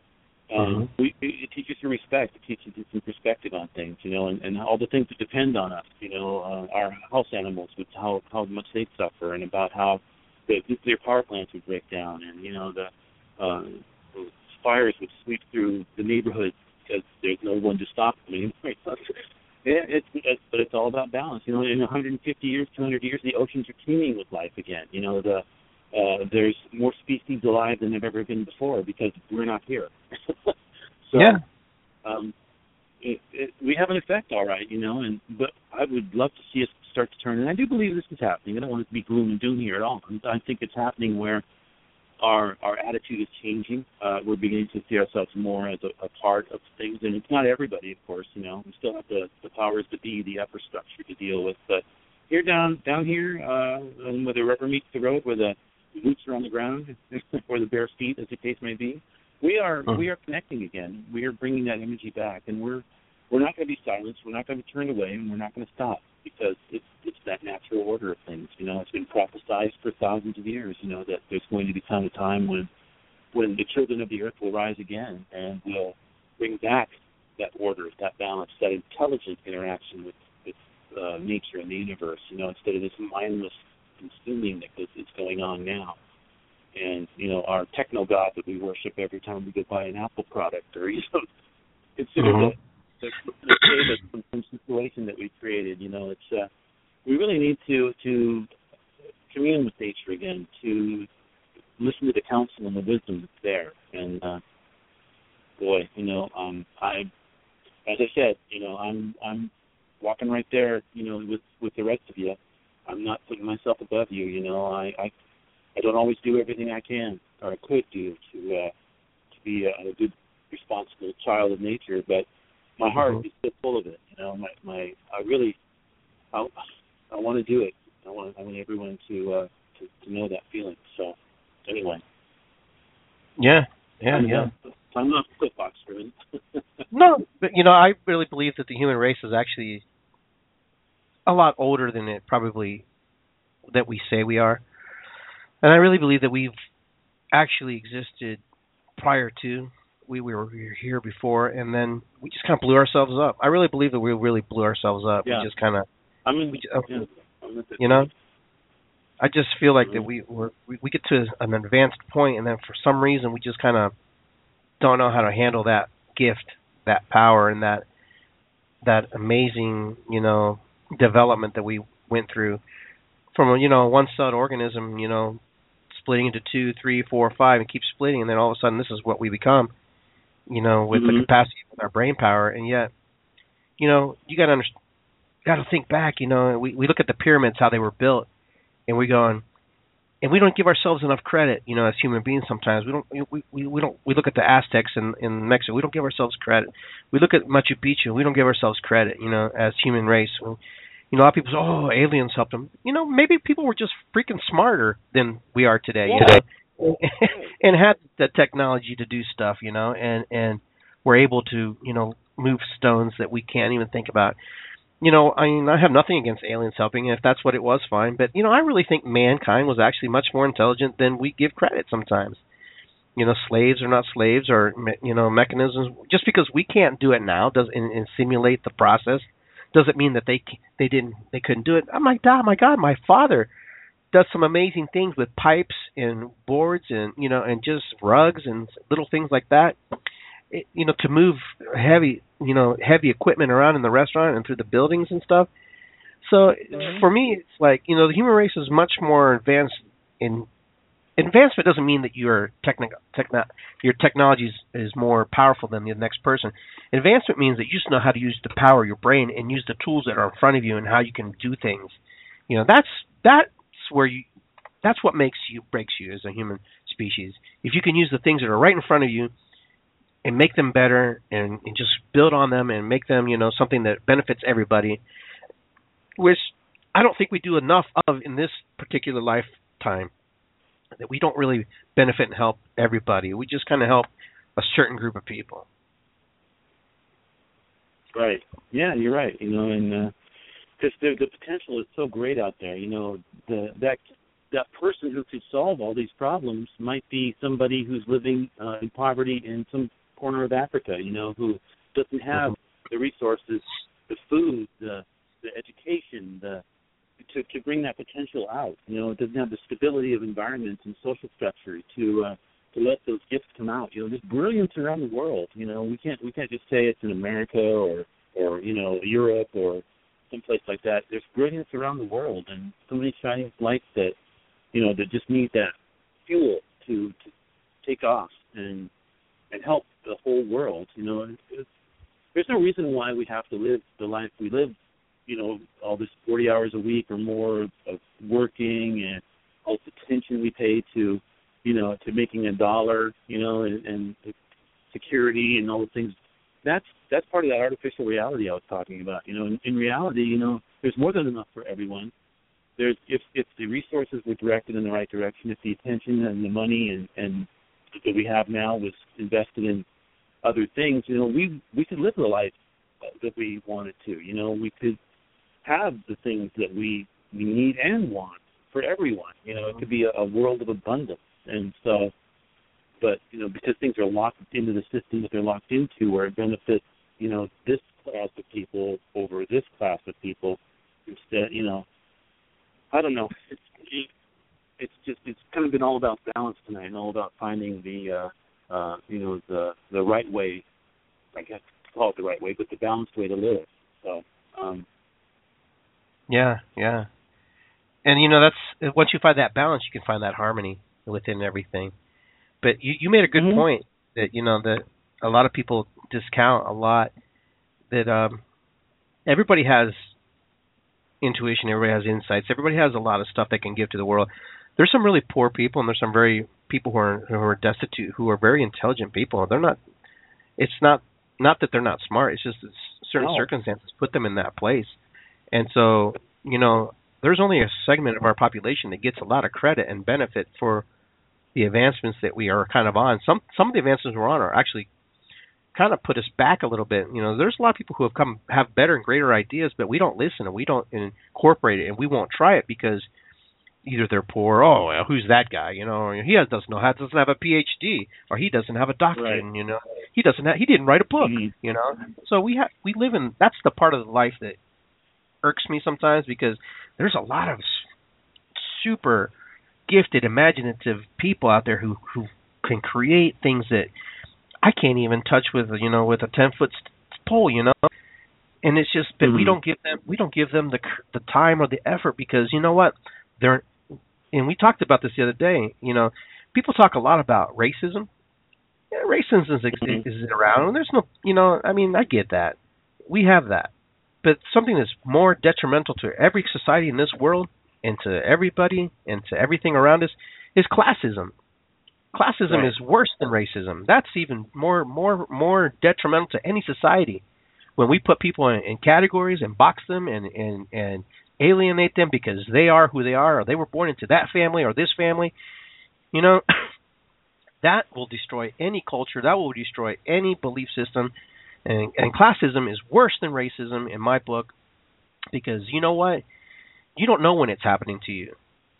Speaker 3: um, mm-hmm. we, it teaches you respect, it teaches you some perspective on things, you know, and, and all the things that depend on us, you know, uh, our house animals, with how, how much they suffer, and about how the nuclear power plants would break down, and, you know, the, uh, the fires would sweep through the neighborhood because there's no one to stop them anymore. Yeah, it's, it's but it's all about balance. You know, in one hundred fifty years, two hundred years, the oceans are teeming with life again. You know, the uh, there's more species alive than there have ever been before because we're not here. so,
Speaker 4: yeah.
Speaker 3: Um, it, it, we have an effect, all right. You know, and but I would love to see us start to turn. And I do believe this is happening. I don't want it to be gloom and doom here at all. I think it's happening where Our our attitude is changing. Uh, we're beginning to see ourselves more as a, a part of things, and it's not everybody, of course. You know, we still have the, the powers to be, the upper structure to deal with. But here down down here, uh, where the rubber meets the road, where the boots are on the ground, or the bare feet, as the case may be, we are huh. we are connecting again. We are bringing that energy back, and we're we're not going to be silenced. We're not going to be turned away, and we're not going to stop because it's it's that natural order of things. You know, it's been prophesied for thousands of years. You know that there's going to become a time when when the children of the earth will rise again and will bring back that order, that balance, that intelligent interaction with, with uh, nature and the universe. You know, instead of this mindless consuming that is going on now. And you know, our techno god that we worship every time we go buy an Apple product, or you know, consider mm-hmm. the the, the save us from some situation that we created. You know, it's uh, we really need to to commune with nature again, to listen to the counsel and the wisdom that's there. And uh, boy, you know, um, I, as I said, you know, I'm I'm walking right there, you know, with with the rest of you. I'm not putting myself above you. You know, I I, I don't always do everything I can or I could do to uh, to be a, a good, responsible child of nature, but my heart mm-hmm. is still full of it. You know, my my I really I I want to do it. I want I want everyone to uh, to, to know that feeling. So anyway.
Speaker 4: Yeah, yeah,
Speaker 3: I'm
Speaker 4: yeah.
Speaker 3: Not, I'm not soapbox driven.
Speaker 4: No, but you know, I really believe that the human race is actually a lot older than it probably that we say we are, and I really believe that we've actually existed prior to. We, we were here before, and then we just kind of blew ourselves up. I really believe that we really blew ourselves up.
Speaker 3: Yeah.
Speaker 4: We just kind of,
Speaker 3: I mean,
Speaker 4: we,
Speaker 3: yeah, I'm
Speaker 4: you know, I just feel like
Speaker 3: mm-hmm.
Speaker 4: that we we're, we we get to an advanced point, and then for some reason we just kind of don't know how to handle that gift, that power, and that that amazing, you know, development that we went through from a, you know, one-celled organism, you know, splitting into two, three, four, five, and keep splitting, and then all of a sudden this is what we become, you know, with mm-hmm. the capacity with our brain power. And yet, you know, you got to understand, got to think back. You know, we we look at the pyramids, how they were built, and we go on, and we don't give ourselves enough credit. You know, as human beings, sometimes we don't we we, we don't we look at the Aztecs in in Mexico. We don't give ourselves credit. We look at Machu Picchu. We don't give ourselves credit. You know, as human race. You know, a lot of people say, "Oh, aliens helped them." You know, maybe people were just freaking smarter than we are today. Yeah. You know, and had the technology to do stuff. You know, and and were able to, you know, move stones that we can't even think about. You know, I mean, I have nothing against aliens helping. If that's what it was, fine. But you know, I really think mankind was actually much more intelligent than we give credit sometimes. You know, slaves are not slaves, or you know, mechanisms. Just because we can't do it now does and, and simulate the process doesn't mean that they they didn't they couldn't do it. Oh my God, my God, my father does some amazing things with pipes and boards and you know and just rugs and little things like that. It, you know, to move heavy you know heavy equipment around in the restaurant and through the buildings and stuff. So mm-hmm. for me, it's like you know the human race is much more advanced. In advancement doesn't mean that your technical techno, your technology is, is more powerful than the next person. Advancement means that you just know how to use the power of your brain and use the tools that are in front of you and how you can do things. You know, that's that's where you that's what makes you breaks you as a human species. If you can use the things that are right in front of you and make them better and, and just build on them and make them, you know, something that benefits everybody, which I don't think we do enough of in this particular lifetime. That we don't really benefit and help everybody. We just kind of help a certain group of people.
Speaker 3: Right. Yeah, you're right. You know, and because uh, the the potential is so great out there. You know, the that that person who could solve all these problems might be somebody who's living uh, in poverty in some corner of Africa. You know, who doesn't have the resources, the food, the the education, the to to bring that potential out. You know, it doesn't have the stability of environment and social structure to. Uh, to let those gifts come out. You know, there's brilliance around the world. You know, we can't we can't just say it's in America or, or you know, Europe or someplace like that. There's brilliance around the world, and so many shining lights that, you know, that just need that fuel to, to take off and and help the whole world. You know, it's, it's, there's no reason why we have to live the life we live, you know, all this forty hours a week or more of working and all the attention we pay to, you know, to making a dollar, you know, and, and security and all the things. That's that's part of that artificial reality I was talking about. You know, in, in reality, you know, there's more than enough for everyone. There's if if the resources were directed in the right direction, if the attention and the money and, and that we have now was invested in other things, you know, we we could live the life that we wanted to. You know, we could have the things that we we need and want for everyone. You know, it could be a, a world of abundance. And so, but, you know, because things are locked into the system that they're locked into where it benefits, you know, this class of people over this class of people, instead, you know, I don't know. It's, it's just, it's kind of been all about balance tonight and all about finding the, uh, uh, you know, the the right way, I guess to call it the right way, but the balanced way to live. So, um.
Speaker 4: Yeah, yeah. And, you know, that's, once you find that balance, you can find that harmony within everything. But you, you made a good mm-hmm. point that, you know, that a lot of people discount a lot, that um, everybody has intuition, everybody has insights, everybody has a lot of stuff they can give to the world. There's some really poor people, and there's some very people who are who are destitute, who are very intelligent people. They're not, it's not, not that they're not smart, it's just that certain no. circumstances put them in that place. And so, you know, there's only a segment of our population that gets a lot of credit and benefit for the advancements that we are kind of on. Some some of the advancements we're on are actually kind of put us back a little bit. You know, there's a lot of people who have come have better and greater ideas, but we don't listen and we don't incorporate it and we won't try it because either they're poor, oh, well, who's that guy? You know, or he has, doesn't know how doesn't have a P H D, or he doesn't have a doctorate. Right. You know, he doesn't have, he didn't write a book. Mm-hmm. You know, so we have we live in that's the part of the life that irks me sometimes, because there's a lot of super gifted, imaginative people out there who, who can create things that I can't even touch with, you know, with a ten foot pole, you know. And it's just, but mm-hmm. we don't give them, we don't give them the the time or the effort, because you know what, they're, and we talked about this the other day. You know, people talk a lot about racism. Yeah, racism is mm-hmm. is around, and there's no, you know, I mean, I get that, we have that. But something that's more detrimental to every society in this world and to everybody and to everything around us is classism. Classism right. is worse than racism. That's even more more more detrimental to any society. When we put people in, in categories and box them and, and, and alienate them because they are who they are, or they were born into that family or this family, you know, that will destroy any culture. That will destroy any belief system. And, and classism is worse than racism in my book, because you know what? You don't know when it's happening to you.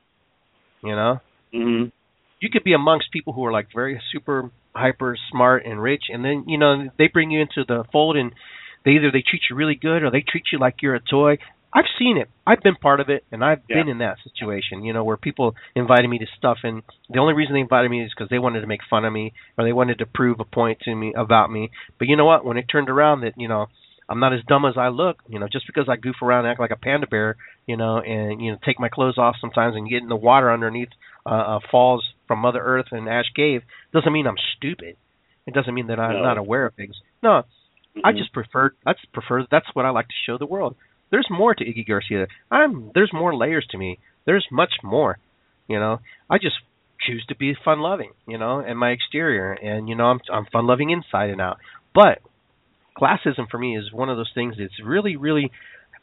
Speaker 4: You know?
Speaker 3: Mm-hmm.
Speaker 4: You could be amongst people who are like very super hyper smart and rich, and then, you know, they bring you into the fold and they either they treat you really good or they treat you like you're a toy. I've seen it. I've been part of it, and I've yeah. been in that situation, you know, where people invited me to stuff, and the only reason they invited me is because they wanted to make fun of me or they wanted to prove a point to me about me. But you know what? When it turned around that, you know, I'm not as dumb as I look, you know, just because I goof around and act like a panda bear, you know, and, you know, take my clothes off sometimes and get in the water underneath uh, uh, falls from Mother Earth and Ash Cave, doesn't mean I'm stupid. It doesn't mean that I'm no. not aware of things. No, mm-hmm. I just prefer, I just prefer, that's what I like to show the world. There's more to Iggy Garcia. I'm, there's more layers to me. There's much more, you know. I just choose to be fun-loving, you know, and my exterior. And, you know, I'm, I'm fun-loving inside and out. But classism for me is one of those things that's really, really,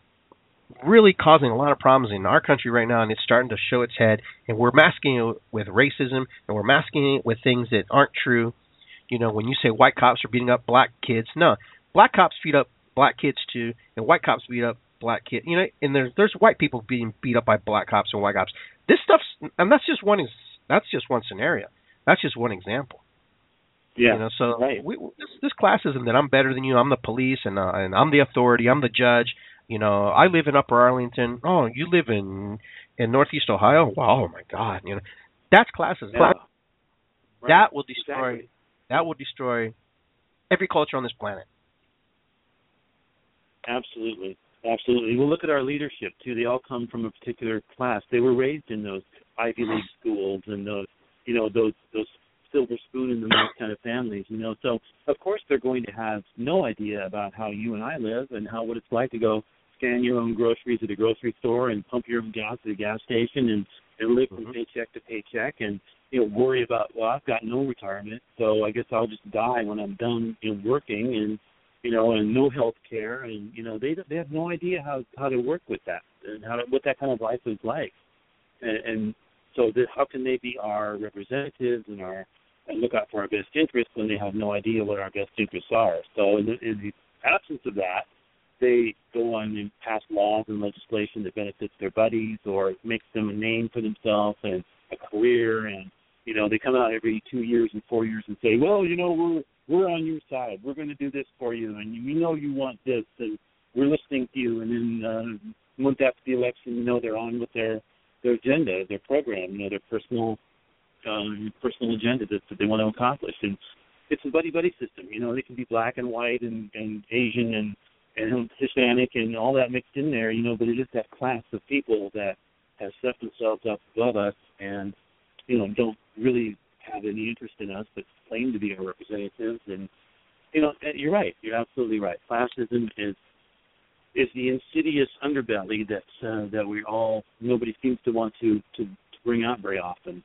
Speaker 4: really causing a lot of problems in our country right now, and it's starting to show its head. And we're masking it with racism, and we're masking it with things that aren't true. You know, when you say white cops are beating up black kids, no. Black cops beat up black kids too, and white cops beat up black kids. You know, and there's there's white people being beat up by black cops and white cops. This stuff's, and that's just one. That's just one scenario. That's just one example.
Speaker 3: Yeah.
Speaker 4: You know, so
Speaker 3: right.
Speaker 4: we, this, this classism that I'm better than you, I'm the police, and uh, and I'm the authority, I'm the judge. You know, I live in Upper Arlington. Oh, you live in in Northeast Ohio. Wow, oh my God. You know, that's classism.
Speaker 3: Yeah.
Speaker 4: That
Speaker 3: right.
Speaker 4: will destroy.
Speaker 3: Exactly.
Speaker 4: That will destroy every culture on this planet.
Speaker 3: Absolutely. Absolutely. Well, look at our leadership, too. They all come from a particular class. They were raised in those Ivy League schools and those, you know, those those silver spoon in the mouth kind of families, you know. So, of course, they're going to have no idea about how you and I live and how what it's like to go scan your own groceries at a grocery store and pump your own gas at a gas station and, and live from mm-hmm. paycheck to paycheck and, you know, worry about, well, I've got no retirement, so I guess I'll just die when I'm done, you know, working and, you know, and no health care. And, you know, they they have no idea how, how to work with that and how to, what that kind of life is like. And, and so this, how can they be our representatives and our and look out for our best interests when they have no idea what our best interests are? So in the, in the absence of that, they go on and pass laws and legislation that benefits their buddies or makes them a name for themselves and a career. And, you know, they come out every two years and four years and say, well, you know, we're we're on your side. We're going to do this for you. And you, you know you want this. And we're listening to you. And then uh, once after the election, you know, they're on with their, their agenda, their program, you know, their personal um, personal agenda that, that they want to accomplish. And it's a buddy-buddy system. You know, they can be black and white and, and Asian and, and Hispanic and all that mixed in there, you know, but it is that class of people that have set themselves up above us and, you know, don't really have any interest in us but claim to be our representatives. And, you know, you're right. You're absolutely right. Classism is is the insidious underbelly that uh, that we all, nobody seems to want to, to, to bring out very often.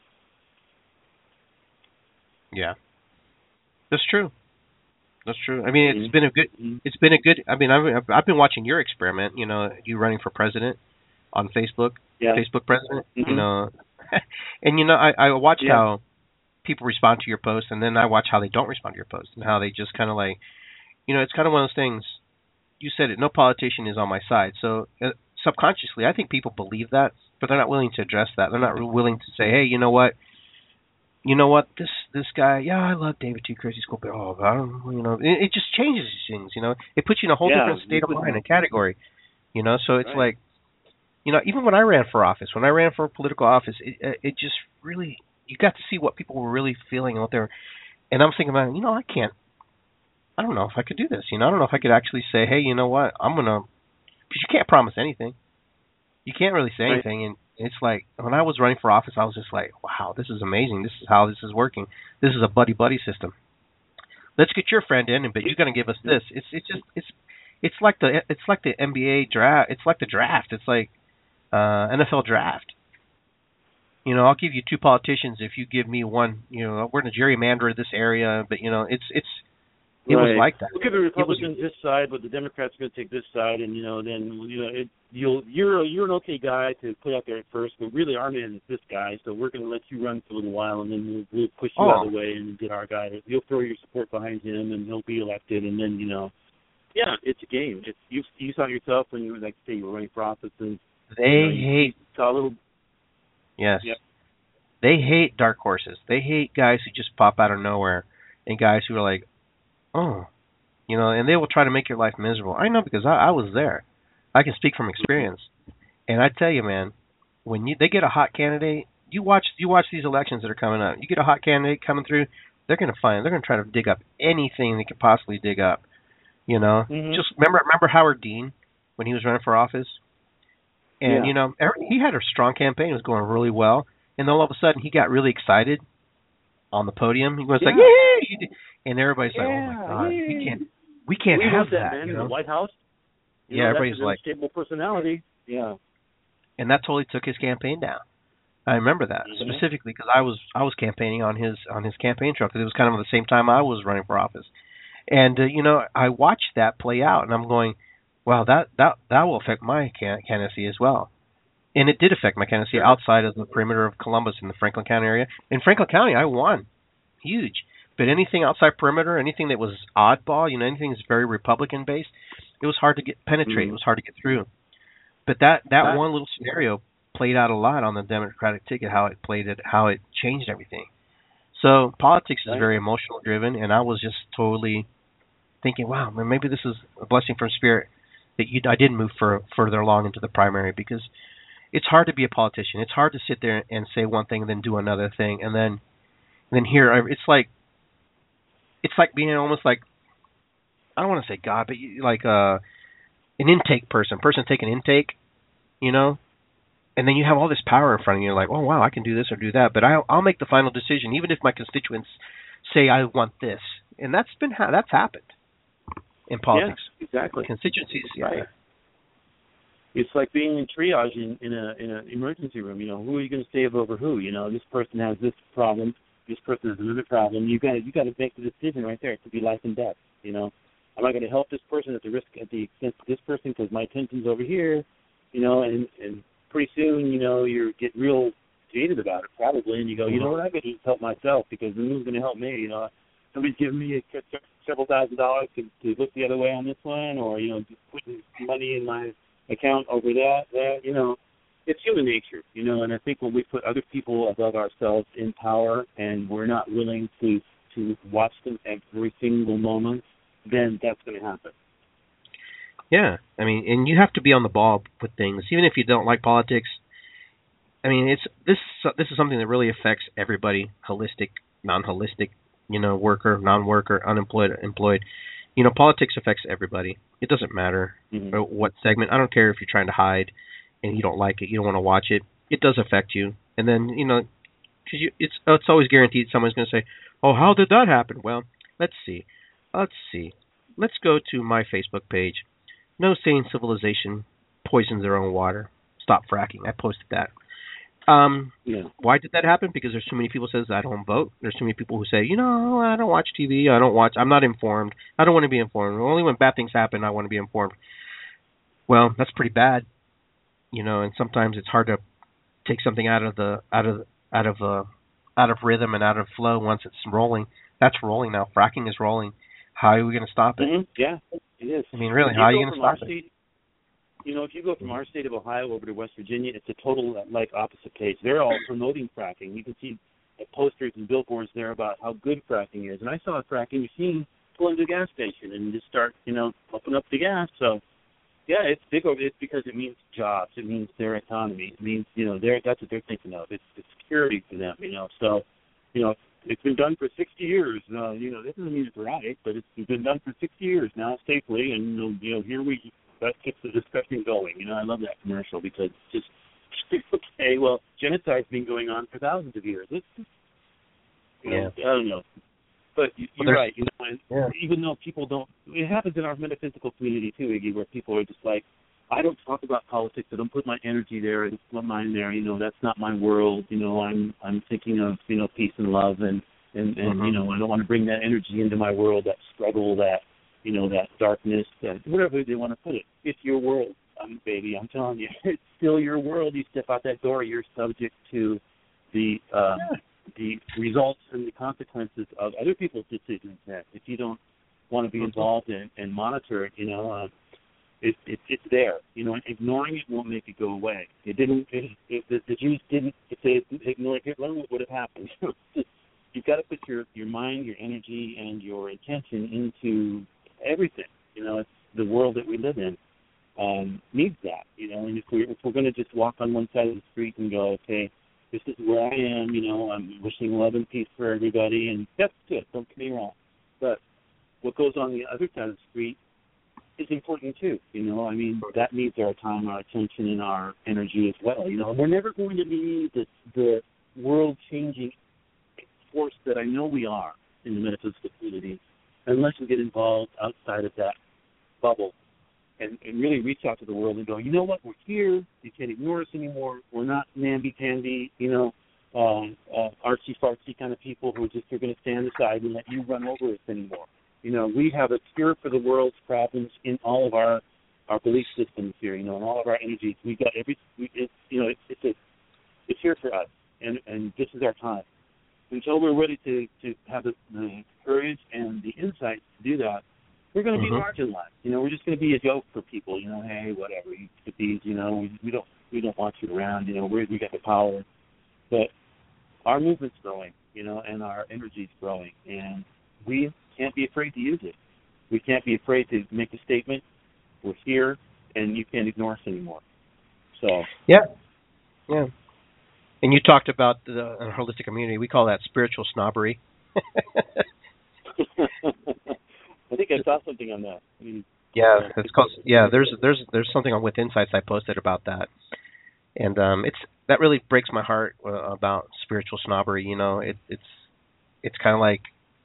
Speaker 4: Yeah. That's true. That's true. I mean, it's been a good. It's been a good. I mean, I've I've been watching your experiment. You know, you running for president on Facebook.
Speaker 3: Yeah.
Speaker 4: Facebook president.
Speaker 3: Mm-hmm.
Speaker 4: You know, and you know, I I watch
Speaker 3: yeah.
Speaker 4: how people respond to your posts, and then I watch how they don't respond to your posts, and how they just kind of like, you know, it's kind of one of those things. You said it. No politician is on my side. So uh, subconsciously, I think people believe that, but they're not willing to address that. They're not willing to say, hey, you know what? You know what, this this guy, yeah, I love David T. Kersey School, but oh, I don't, you know, it, it just changes things, you know. It puts you in a whole
Speaker 3: yeah,
Speaker 4: different state of mind and category, you know. So it's
Speaker 3: right.
Speaker 4: like, you know, even when I ran for office, when I ran for political office, it, it just really, you got to see what people were really feeling out there. And I'm thinking about, you know, I can't, I don't know if I could do this, you know. I don't know if I could actually say, hey, you know what, I'm going to, because you can't promise anything. You can't really say
Speaker 3: right.
Speaker 4: anything, and it's like, when I was running for office, I was just like, wow, this is amazing. This is how this is working. This is a buddy-buddy system. Let's get your friend in, but you're going to give us this. It's it's just it's it's like the it's like the N B A draft. It's like the draft. It's like uh, N F L draft. You know, I'll give you two politicians if you give me one. You know, we're going to gerrymander this area, but you know, it's it's it
Speaker 3: right.
Speaker 4: was like that.
Speaker 3: We'll give the Republicans was, this side, but the Democrats are going to take this side, and you know, then you know, it, you'll you're you're an okay guy to put out there at first, but really our man is this guy, so we're going to let you run for a little while, and then we'll, we'll push you
Speaker 4: oh.
Speaker 3: out of the way and get our guy. You'll throw your support behind him, and he'll be elected, and then you know, yeah, it's a game. It's you you saw yourself when you were, like say you were running for office, and
Speaker 4: they
Speaker 3: you know, you
Speaker 4: hate
Speaker 3: saw a little
Speaker 4: yes.
Speaker 3: Yep.
Speaker 4: They hate dark horses. They hate guys who just pop out of nowhere, and guys who are like, oh. You know, and they will try to make your life miserable. I know because I, I was there. I can speak from experience. And I tell you, man, when you they get a hot candidate, you watch you watch these elections that are coming up. You get a hot candidate coming through, they're going to find they're going to try to dig up anything they could possibly dig up. You know,
Speaker 3: mm-hmm.
Speaker 4: just remember remember Howard Dean when he was running for office, and
Speaker 3: yeah.
Speaker 4: you know every, he had a strong campaign. It was going really well, and then all of a sudden he got really excited on the podium. He was
Speaker 3: yeah.
Speaker 4: like, "Yay!" And everybody's
Speaker 3: yeah,
Speaker 4: like, "Oh my God,
Speaker 3: yay.
Speaker 4: we can't." We can't
Speaker 3: we
Speaker 4: have
Speaker 3: that,
Speaker 4: that,
Speaker 3: man,
Speaker 4: you
Speaker 3: in
Speaker 4: know?
Speaker 3: the White House. You
Speaker 4: yeah,
Speaker 3: know,
Speaker 4: everybody's
Speaker 3: that's
Speaker 4: like
Speaker 3: stable personality. Yeah,
Speaker 4: and that totally took his campaign down. I remember that
Speaker 3: mm-hmm.
Speaker 4: specifically because I was I was campaigning on his on his campaign trail because it was kind of at the same time I was running for office, and uh, you know I watched that play out and I'm going, wow, that that that will affect my can- candidacy as well, and it did affect my candidacy
Speaker 3: sure.
Speaker 4: outside of the perimeter of Columbus in the Franklin County area. In Franklin County, I won, huge. But anything outside perimeter, anything that was oddball, you know, anything that's very Republican based, It was hard to get penetrate.
Speaker 3: Mm-hmm.
Speaker 4: It was hard to get through. But that that
Speaker 3: Right.
Speaker 4: one little scenario played out a lot on the Democratic ticket. How it played it, how it changed everything. So politics is
Speaker 3: Right.
Speaker 4: very emotional driven, and I was just totally thinking, wow, man, maybe this is a blessing from Spirit that you I didn't move for, further along into the primary, because it's hard to be a politician. It's hard to sit there and say one thing and then do another thing, and then and then here it's like it's like being almost like, I don't want to say God, but you, like uh, an intake person, person taking intake, you know, and then you have all this power in front of you. You're like, oh wow, I can do this or do that, but I, I'll make the final decision, even if my constituents say I want this, and that's been ha- that's happened in politics.
Speaker 3: Yeah, exactly.
Speaker 4: Constituencies, yeah.
Speaker 3: Right. It's like being in triage in, in a in an emergency room. You know, who are you going to save over who? You know, this person has this problem, this person has another problem. You got you got to make the decision right there. It could be life and death. You know, am I going to help this person at the risk at the expense of this person because my attention's over here? You know, and and pretty soon, you know, you get real jaded about it probably, and you go, you know what, I could just help myself because who's going to help me? You know, somebody's giving me a, several thousand dollars to, to look the other way on this one, or you know, just putting money in my account over that, that, you know, it's human nature, you know, and I think when we put other people above ourselves in power and we're not willing to, to watch them every single moment, then that's going to happen.
Speaker 4: Yeah, I mean, and you have to be on the ball with things, even if you don't like politics. I mean, it's this this is something that really affects everybody, holistic, non-holistic, you know, worker, non-worker, unemployed, employed. You know, politics affects everybody. It doesn't matter
Speaker 3: mm-hmm.
Speaker 4: what segment. I don't care if you're trying to hide and you don't like it, you don't want to watch it. It does affect you. And then, you know, because you, it's it's always guaranteed someone's going to say, oh, how did that happen? Well, let's see. Let's see. Let's go to my Facebook page. No sane civilization poisons their own water. Stop fracking. I posted that. Um,
Speaker 3: yeah.
Speaker 4: Why did that happen? Because there's too many people who says I don't vote. There's too many people who say, you know, I don't watch T V. I don't watch. I'm not informed. I don't want to be informed. Only when bad things happen, I want to be informed. Well, that's pretty bad, you know. And sometimes it's hard to take something out of the out of out of uh, out of rhythm and out of flow once it's rolling. That's rolling now. Fracking is rolling. How are we going to stop it?
Speaker 3: Mm-hmm. Yeah, it is.
Speaker 4: I mean, really, how are you going to stop it?
Speaker 3: State, you know, if you go from our state of Ohio over to West Virginia, it's a total, like, opposite page. They're all promoting fracking. You can see posters and billboards there about how good fracking is. And I saw a fracking machine pull into a gas station and just start, you know, pumping up the gas. So, yeah, it's big over It's because it means jobs. It means their economy. It means, you know, they're, that's what they're thinking of. It's, it's security for them, you know. So, you know, it's been done for sixty years. Uh, you know, that doesn't mean it's right, but it's been done for sixty years now safely. And, you know, you know here we that keeps the discussion going. You know, I love that commercial because it's just, okay, well, genocide's been going on for thousands of years. It's just, you know,
Speaker 4: yeah.
Speaker 3: I don't know. But you're
Speaker 4: well,
Speaker 3: right, you know, and
Speaker 4: yeah.
Speaker 3: even though people don't, it happens in our metaphysical community too, Iggy, where people are just like, I don't talk about politics. I don't put my energy there. I don't put my mind there. You know, that's not my world. You know, I'm I'm thinking of, you know, peace and love, and and, and
Speaker 4: mm-hmm.
Speaker 3: you know, I don't want to bring that energy into my world, that struggle, that, you know, that darkness, that whatever they want to put it. It's your world, um, baby. I'm telling you, it's still your world. You step out that door, you're subject to the uh,
Speaker 4: yeah.
Speaker 3: the results and the consequences of other people's decisions. That if you don't want to be involved in and monitor it, you know. Uh, It, it, it's there, you know. Ignoring it won't make it go away. It didn't. It, it, the, the Jews didn't. If they ignored Hitler, what would have happened? You've got to put your your mind, your energy, and your intention into everything. You know, it's the world that we live in um, needs that. You know, and if we're if we're going to just walk on one side of the street and go, okay, this is where I am. You know, I'm wishing love and peace for everybody, and that's good. Don't get me wrong. But what goes on the other side of the street is important too, you know. I mean, that needs our time, our attention, and our energy as well. You know, we're never going to be the the world-changing force that I know we are in the metaphysical community unless we get involved outside of that bubble and, and really reach out to the world and go, you know what, we're here. You can't ignore us anymore. We're not namby-pamby, you know, um, uh, artsy-fartsy kind of people who just are going to stand aside and let you run over us anymore. You know, we have a cure for the world's problems in all of our, our belief systems here. You know, in all of our energies, we got every. We, it, you know, it's it's, a, it's here for us, and and this is our time. Until we're ready to, to have the, the courage and the insight to do that, we're going to
Speaker 4: mm-hmm.
Speaker 3: be marginalized. You know, we're just going to be a joke for people. You know, hey, whatever, you hippies. You know, we, we don't we don't want you around. You know, we we got the power, but our movement's growing. You know, and our energy's growing, and we can't be afraid to use it. We can't be afraid to make a statement. We're here, and you can't ignore us anymore. So
Speaker 4: yeah, yeah. And you talked about the uh, holistic community. We call that spiritual snobbery.
Speaker 3: I think I saw something on that. I mean,
Speaker 4: yeah, it's called. Yeah, there's there's there's something on With Insights I posted about that, and um, it's that really breaks my heart uh, about spiritual snobbery. You know, it, it's it's kind of like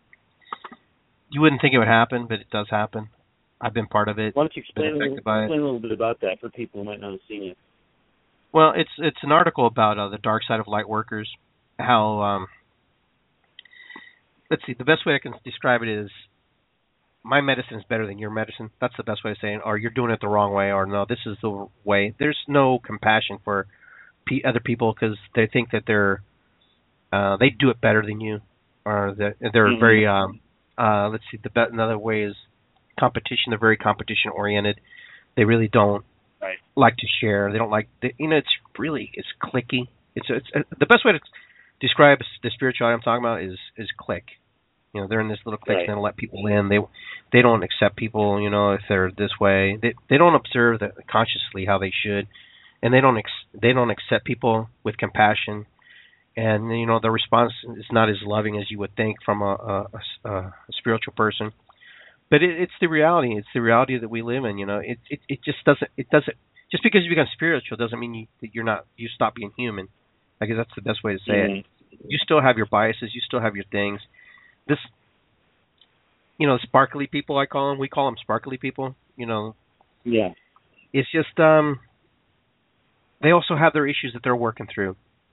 Speaker 4: you wouldn't think it would happen, but it does happen. I've been part of it.
Speaker 3: Why don't you explain, a little, explain a little bit about that for people who might not have seen it?
Speaker 4: Well, it's it's an article about uh, the dark side of light workers. How um, let's see, the best way I can describe it is my medicine is better than your medicine. That's the best way of saying, or you're doing it the wrong way, or no, this is the way. There's no compassion for p- other people because they think that they're uh, they do it better than you, or they're, they're mm-hmm. very. Um, uh, let's see, the be- another way is competition. They're very competition oriented. They really don't
Speaker 3: right.
Speaker 4: like to share. They don't like. The, you know, it's really it's cliquey. It's it's uh, the best way to describe the spirituality I'm talking about is is clique. You know, they're in this little clique.
Speaker 3: Right.
Speaker 4: They don't let people in. They they don't accept people. You know, if they're this way, they they don't observe the, consciously how they should, and they don't ex- they don't accept people with compassion. And you know, the response is not as loving as you would think from a a, a, a spiritual person. But it, it's the reality. It's the reality that we live in. You know, it it it just doesn't it doesn't just because you become spiritual doesn't mean you that you're not you stop being human. I guess that's the best way to say mm-hmm. it. You still have your biases. You still have your things. This, you know, sparkly people I call them. We call them sparkly people. You know.
Speaker 3: Yeah.
Speaker 4: It's just um. They also have their issues that they're working through.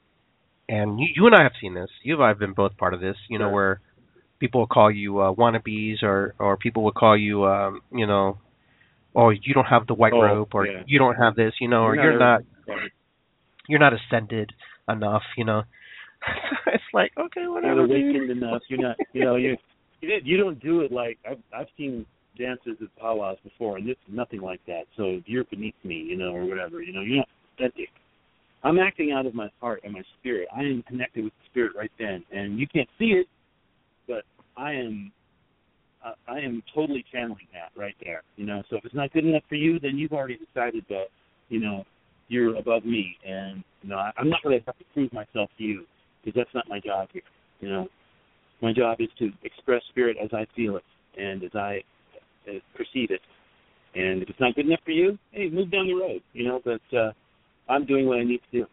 Speaker 4: And you, you and I have seen this. You and I have been both part of this. You know,
Speaker 3: sure.
Speaker 4: where people will call you uh, wannabes, or or people will call you, um, you know, oh, you don't have the white
Speaker 3: oh,
Speaker 4: robe, or
Speaker 3: yeah.
Speaker 4: you don't have this, you know, or
Speaker 3: you're,
Speaker 4: you're not,
Speaker 3: not
Speaker 4: you're not ascended enough, you know. It's like, okay, whatever.
Speaker 3: You're awakened enough. You're not, you know, you you don't do it like I've I've seen dances at powwows before, and it's nothing like that. So you're beneath me, you know, or whatever. You know, you're not authentic. I'm acting out of my heart and my spirit. I am connected with the spirit right then, and you can't see it, but I am, uh, I am totally channeling that right there. You know, so if it's not good enough for you, then you've already decided that, you know, you're above me, and you know, I, I'm not going to have to prove myself to you because that's not my job here. You know, my job is to express spirit as I feel it and as I uh, perceive it. And if it's not good enough for you, hey, move down the road. You know, but. Uh, I'm doing what I need to do.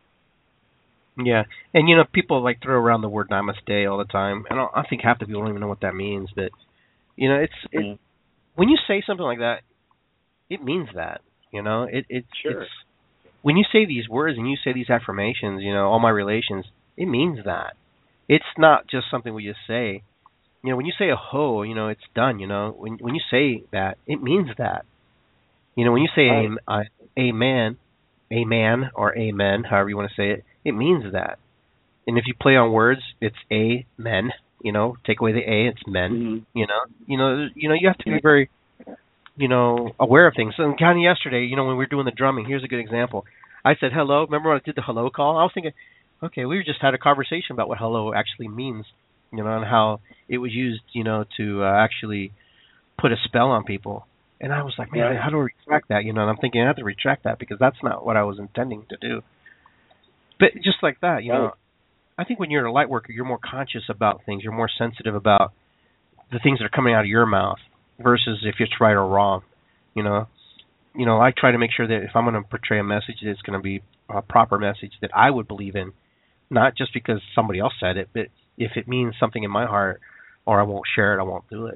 Speaker 4: Yeah, and you know, people like throw around the word namaste all the time. I don't. I think half the people don't even know what that means. But you know, it's it,
Speaker 3: yeah.
Speaker 4: when you say something like that, it means that. You know, it it
Speaker 3: sure.
Speaker 4: it's when you say these words and you say these affirmations. You know, all my relations. It means that. It's not just something we just say. You know, when you say a ho, you know, it's done. You know, when when you say that, it means that. You know, when you say
Speaker 3: right.
Speaker 4: a, a, amen. Amen or amen, however you want to say it, it means that. And if you play on words, it's amen. You know, take away the a, it's men.
Speaker 3: Mm-hmm.
Speaker 4: You know, you know, you know, you have to be very, you know, aware of things. So, kind of yesterday, you know, when we were doing the drumming, here's a good example. I said hello. Remember when I did the hello call? I was thinking, okay, we just had a conversation about what hello actually means, you know, and how it was used, you know, to uh, actually put a spell on people. And I was like, man,
Speaker 3: right.
Speaker 4: how do I retract that? You know, and I'm thinking I have to retract that because that's not what I was intending to do. But just like that, you right. know, I think when you're a light worker, you're more conscious about things. You're more sensitive about the things that are coming out of your mouth versus if it's right or wrong. You know, you know, I try to make sure that if I'm going to portray a message, that it's going to be a proper message that I would believe in, not just because somebody else said it, but if it means something in my heart, or I won't share it, I won't do it.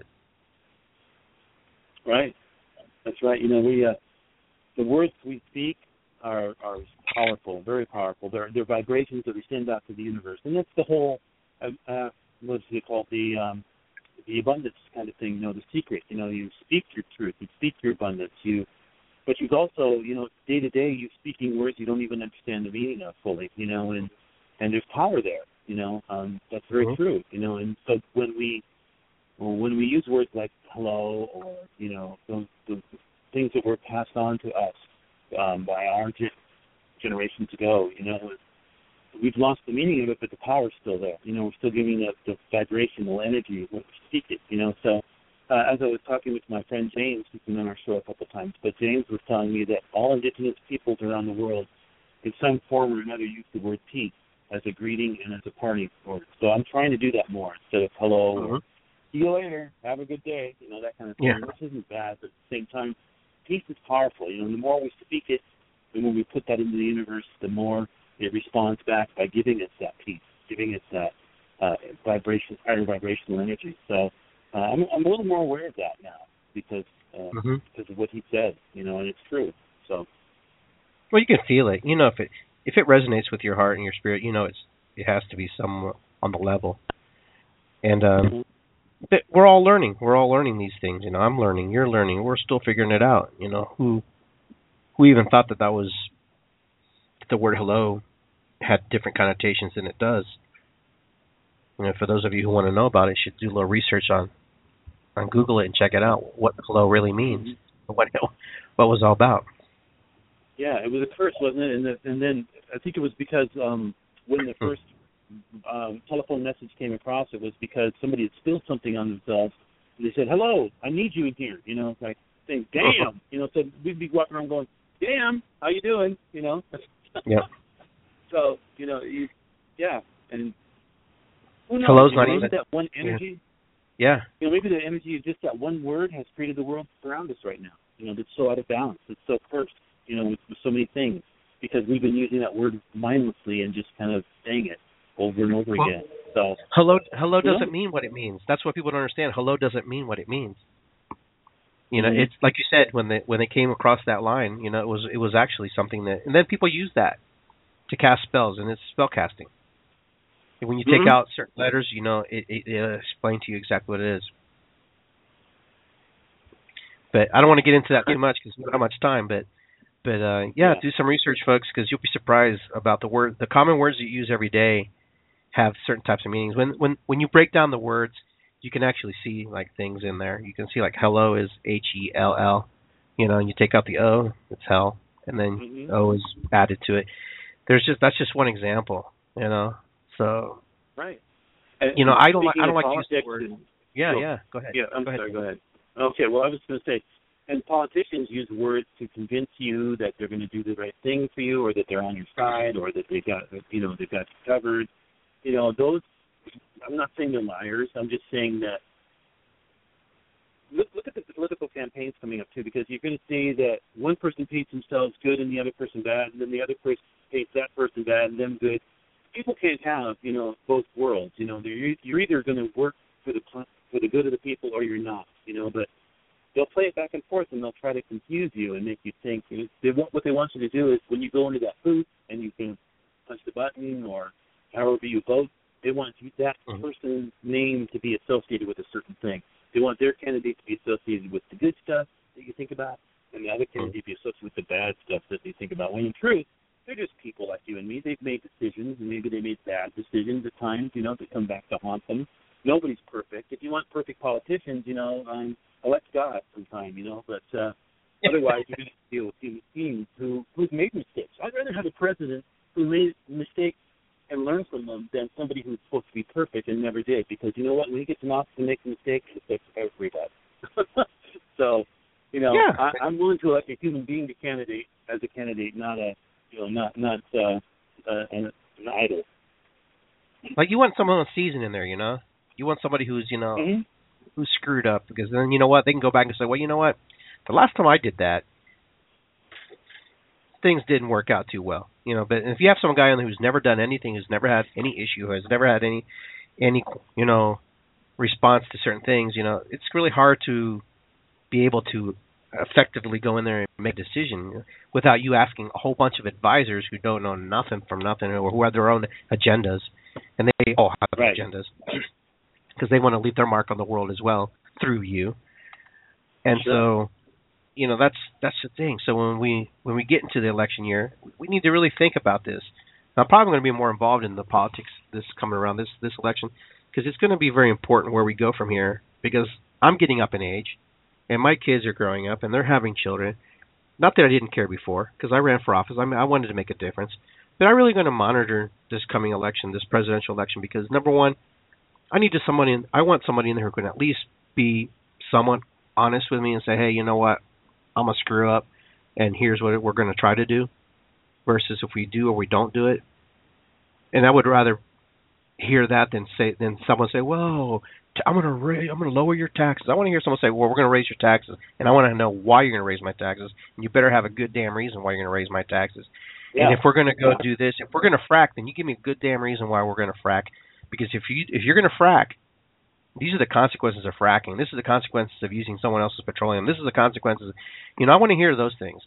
Speaker 3: Right. That's right. You know, we uh, the words we speak are are powerful, very powerful. They're they're vibrations that we send out to the universe, and that's the whole uh, uh, what's it called the um, the abundance kind of thing. You know, the secret. You know, you speak your truth, you speak your abundance. You, but you also, you know, day to day, you're speaking words you don't even understand the meaning of fully. You know, and and there's power there. You know, um, that's very mm-hmm. true. You know, and so when we well, when we use words like hello, or, you know, those, those things that were passed on to us um, by our gen- generations ago, you know, we've lost the meaning of it, but the power's still there. You know, we're still giving it the vibrational energy when we speak it, you know. So uh, as I was talking with my friend James, who's been on our show a couple of times, but James was telling me that all indigenous peoples around the world in some form or another use the word peace as a greeting and as a parting word. So I'm trying to do that more instead of hello
Speaker 4: Mm-hmm.
Speaker 3: or see you later, have a good day, you know, that kind of thing.
Speaker 4: Yeah.
Speaker 3: Which isn't bad, but at the same time, peace is powerful. You know, the more we speak it, the more we put that into the universe, the more it responds back by giving us that peace, giving us that uh, vibration, higher vibrational energy. So uh, I'm, I'm a little more aware of that now because uh,
Speaker 4: Mm-hmm.
Speaker 3: because of what he said, you know, and it's true. So
Speaker 4: Well, you can feel it. You know, if it if it resonates with your heart and your spirit, you know it's it has to be somewhat on the level. And um,
Speaker 3: mm-hmm.
Speaker 4: but we're all learning. We're all learning these things. You know, I'm learning. You're learning. We're still figuring it out. You know, who who even thought that that was that the word hello had different connotations than it does. You know, for those of you who want to know about it, you should do a little research on on Google it and check it out. What hello really means. Mm-hmm. What it, what it was all about.
Speaker 3: Yeah, it was a curse, wasn't it? And, the, and then I think it was because um, when the first um, telephone message came across, it was because somebody had spilled something on themselves. And they said, "Hello, I need you in here." You know, it's like saying, "Damn," you know. So we'd be walking around going, "Damn, how you doing?" You know.
Speaker 4: Yeah.
Speaker 3: So you know, you, yeah, and who knows?
Speaker 4: Hello's
Speaker 3: you know,
Speaker 4: not even
Speaker 3: that one energy.
Speaker 4: Yeah.
Speaker 3: You know, maybe the energy of just that one word has created the world around us right now. You know, that's so out of balance. It's so cursed. You know, with, with so many things, because we've been using that word mindlessly and just kind of saying it over and over
Speaker 4: well,
Speaker 3: again. So
Speaker 4: hello, hello doesn't
Speaker 3: know?
Speaker 4: mean what it means. That's what people don't understand. Hello doesn't mean what it means. You know,
Speaker 3: mm-hmm.
Speaker 4: it's like you said when they when they came across that line. You know, it was it was actually something that, and then people use that to cast spells, and it's spell casting. And when you take
Speaker 3: mm-hmm.
Speaker 4: out certain letters, you know, it it, it explains to you exactly what it is. But I don't want to get into that too much because we don't have much time. But But uh, yeah,
Speaker 3: yeah,
Speaker 4: do some research, folks, because you'll be surprised about the word. The common words you use every day have certain types of meanings. When when when you break down the words, you can actually see like things in there. You can see like hello is H E L L, you know, and you take out the O, it's hell, and then
Speaker 3: mm-hmm.
Speaker 4: O is added to it. There's just that's just one example, you know. So
Speaker 3: right, and,
Speaker 4: you know, I don't like I don't like to use the
Speaker 3: politics
Speaker 4: word.
Speaker 3: and,
Speaker 4: Yeah,
Speaker 3: well,
Speaker 4: yeah. Go ahead.
Speaker 3: Yeah, I'm
Speaker 4: go
Speaker 3: sorry.
Speaker 4: ahead.
Speaker 3: Go ahead. Okay. Well, I was going to say. And politicians use words to convince you that they're going to do the right thing for you, or that they're on your side, or that they got, you know, they've got you covered. You know, those. I'm not saying they're liars. I'm just saying that. Look, look at the political campaigns coming up too, because you're going to see that one person paints themselves good and the other person bad, and then the other person paints that person bad and them good. People can't have, you know, both worlds. You know, you're, you're either going to work for the for the good of the people, or you're not. You know, but they'll play it back and forth, and they'll try to confuse you and make you think. You know, they want, what they want you to do is when you go into that booth and you can punch the button or however you vote, they want you, that
Speaker 4: mm-hmm.
Speaker 3: person's name to be associated with a certain thing. They want their candidate to be associated with the good stuff that you think about, and the other candidate to be associated with the bad stuff that you think about. When in truth, they're just people like you and me. They've made decisions, and maybe they made bad decisions at times, you know, that come back to haunt them. Nobody's perfect. If you want perfect politicians, you know, um, elect God sometime, you know, but uh, otherwise you're going to deal with human beings who, who've made mistakes. I'd rather have a president who made mistakes and learn from them than somebody who's supposed to be perfect and never did, because you know what? When he gets an office and makes mistakes, it affects everybody. So, you know,
Speaker 4: yeah.
Speaker 3: I, I'm willing to elect a human being to candidate as a candidate, not a, you know, not not uh, uh, an, an idol.
Speaker 4: Like you want someone seasoned in there, you know. You want somebody who's, you know,
Speaker 3: mm-hmm.
Speaker 4: who's screwed up, because then you know what, they can go back and say, well, you know what, the last time I did that, things didn't work out too well, you know. But if you have some guy on who's never done anything, who's never had any issue, has never had any, any, you know, response to certain things, you know, it's really hard to be able to effectively go in there and make a decision without you asking a whole bunch of advisors who don't know nothing from nothing, or who have their own agendas, and they all have
Speaker 3: right.
Speaker 4: agendas. Because they want to leave their mark on the world as well through you, and
Speaker 3: sure.
Speaker 4: so, you know, that's that's the thing. So when we when we get into the election year, we need to really think about this. Now, I'm probably going to be more involved in the politics this coming around this this election, because it's going to be very important where we go from here. Because I'm getting up in age, and my kids are growing up, and they're having children. Not that I didn't care before, because I ran for office. I mean, I wanted to make a difference. But I'm really going to monitor this coming election, this presidential election, because number one, I need to somebody. In, I want somebody in there who can at least be somewhat honest with me and say, hey, you know what, I'm a screw up, and here's what we're going to try to do. Versus if we do or we don't do it, and I would rather hear that than say than someone say, "Whoa, I'm going to raise, I'm going to lower your taxes." I want to hear someone say, "Well, we're going to raise your taxes," and I want to know why you're going to raise my taxes. And you better have a good damn reason why you're going to raise my taxes. Yeah. And if we're going to go do this, if we're going to frack, then you give me a good damn reason why we're going to frack. Because if you if you're going to frack, these are the consequences of fracking. This is the consequences of using someone else's petroleum. This is the consequences. You know, I want to hear those things.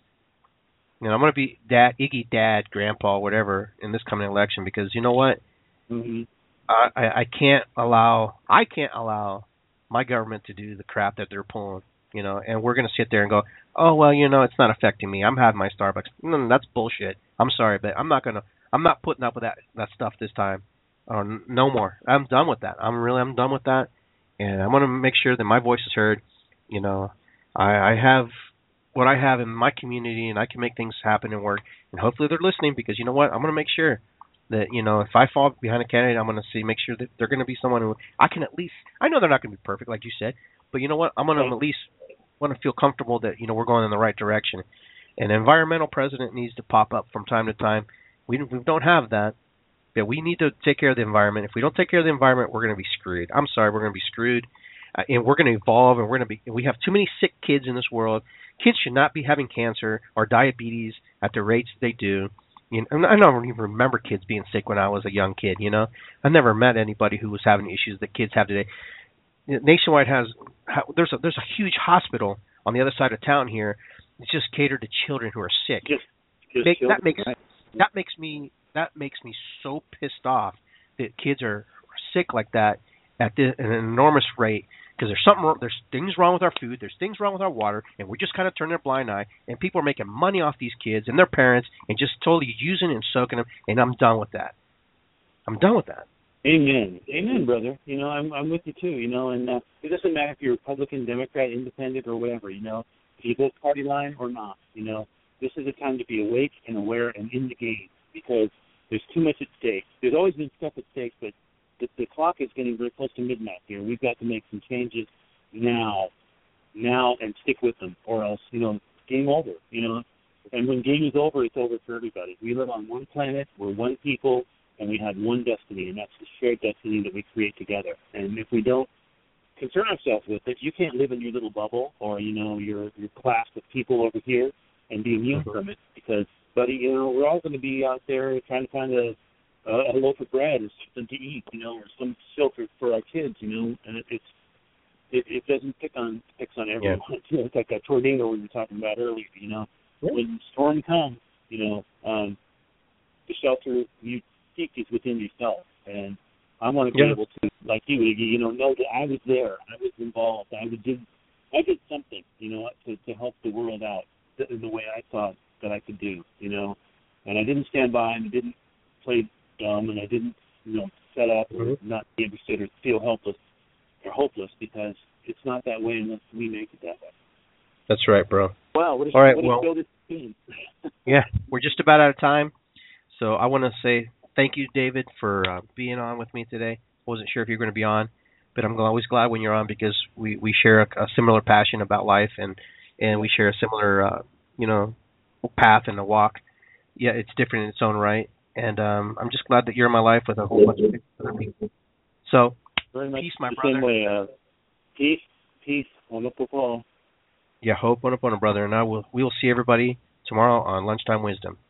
Speaker 4: You know, I'm going to be dad, Iggy, dad, grandpa, whatever, in this coming election because you know what?
Speaker 3: Mm-hmm.
Speaker 4: I, I can't allow I can't allow my government to do the crap that they're pulling. You know, and we're going to sit there and go, oh well, you know, it's not affecting me. I'm having my Starbucks. No, no that's bullshit. I'm sorry, but I'm not gonna. I'm not putting up with that that stuff this time. Uh, no more. I'm done with that. I'm really I'm done with that, and I'm going to make sure that my voice is heard. You know, I, I have. what I have in my community, and I can make things happen and work. And hopefully they're listening because you know what? I'm going to make sure that, you know, if I fall behind a candidate, I'm going to see, make sure that they're going to be someone who I can at least, I know they're not going to be perfect, like you said, but you know what? I'm going to at least want to feel comfortable that, you know, we're going in the right direction. An environmental president needs to pop up from time to time. We, we don't have that, but we need to take care of the environment. If we don't take care of the environment, we're going to be screwed. I'm sorry, we're going to be screwed. Uh, and we're going to evolve, and we're going to be. We have too many sick kids in this world. Kids should not be having cancer or diabetes at the rates they do. You know, I don't even remember kids being sick when I was a young kid. You know, I never met anybody who was having issues that kids have today. Nationwide has there's a there's a huge hospital on the other side of town here. It's just catered to children who are sick.
Speaker 3: Just, just
Speaker 4: Make,
Speaker 3: children,
Speaker 4: that makes
Speaker 3: right?
Speaker 4: that makes me that makes me so pissed off that kids are sick like that at, the, at an enormous rate. Because there's something, there's things wrong with our food, there's things wrong with our water, and we're just kind of turning a blind eye. And people are making money off these kids and their parents, and just totally using and soaking them. And I'm done with that. I'm done with that.
Speaker 3: Amen, amen, brother. You know, I'm I'm with you too. You know, and uh, it doesn't matter if you're Republican, Democrat, Independent, or whatever. You know, if you vote party line or not. You know, this is a time to be awake and aware and in the game because there's too much at stake. There's always been stuff at stake, but The, the clock is getting very close to midnight here. We've got to make some changes now, now, and stick with them, or else, you know, game over, you know. And when game is over, it's over for everybody. We live on one planet, we're one people, and we have one destiny, and that's the shared destiny that we create together. And if we don't concern ourselves with it, you can't live in your little bubble or, you know, your, your class of people over here and be immune mm-hmm. from it because, buddy, you know, we're all going to be out there trying to find a Uh, a loaf of bread or something to eat, you know, or some shelter for our kids, you know, and it, it's it, it doesn't pick on picks on everyone. Yeah. You know, it's like that tornado we were talking about earlier, you know. Yeah. When the storm comes, you know, um, the shelter you seek is within yourself, and I want to be yeah. able to, like you, you know, know that I was there, I was involved, I did, I did something, you know, to to help the world out in the way I thought that I could do, you know, and I didn't stand by and I didn't play dumb, and I didn't, you know, set up or mm-hmm. not be interested or feel helpless or hopeless because it's not that way unless we make it that way.
Speaker 4: That's right, bro.
Speaker 3: Wow, what a,
Speaker 4: All right,
Speaker 3: what a
Speaker 4: well,
Speaker 3: show this team.
Speaker 4: Yeah, we're just about out of time, so I want to say thank you, David, for uh, being on with me today. I wasn't sure if you were going to be on, but I'm always glad when you're on because we, we share a, a similar passion about life and, and we share a similar, uh, you know, path and a walk. Yeah, it's different in its own right. And um, I'm just glad that you're in my life with a whole bunch of other people. So,
Speaker 3: Very much
Speaker 4: peace, my
Speaker 3: the
Speaker 4: brother.
Speaker 3: Same way, uh, peace, peace, wonderful.
Speaker 4: Yeah, hope, wonderful, brother. And I will, we will see everybody tomorrow on Lunchtime Wisdom.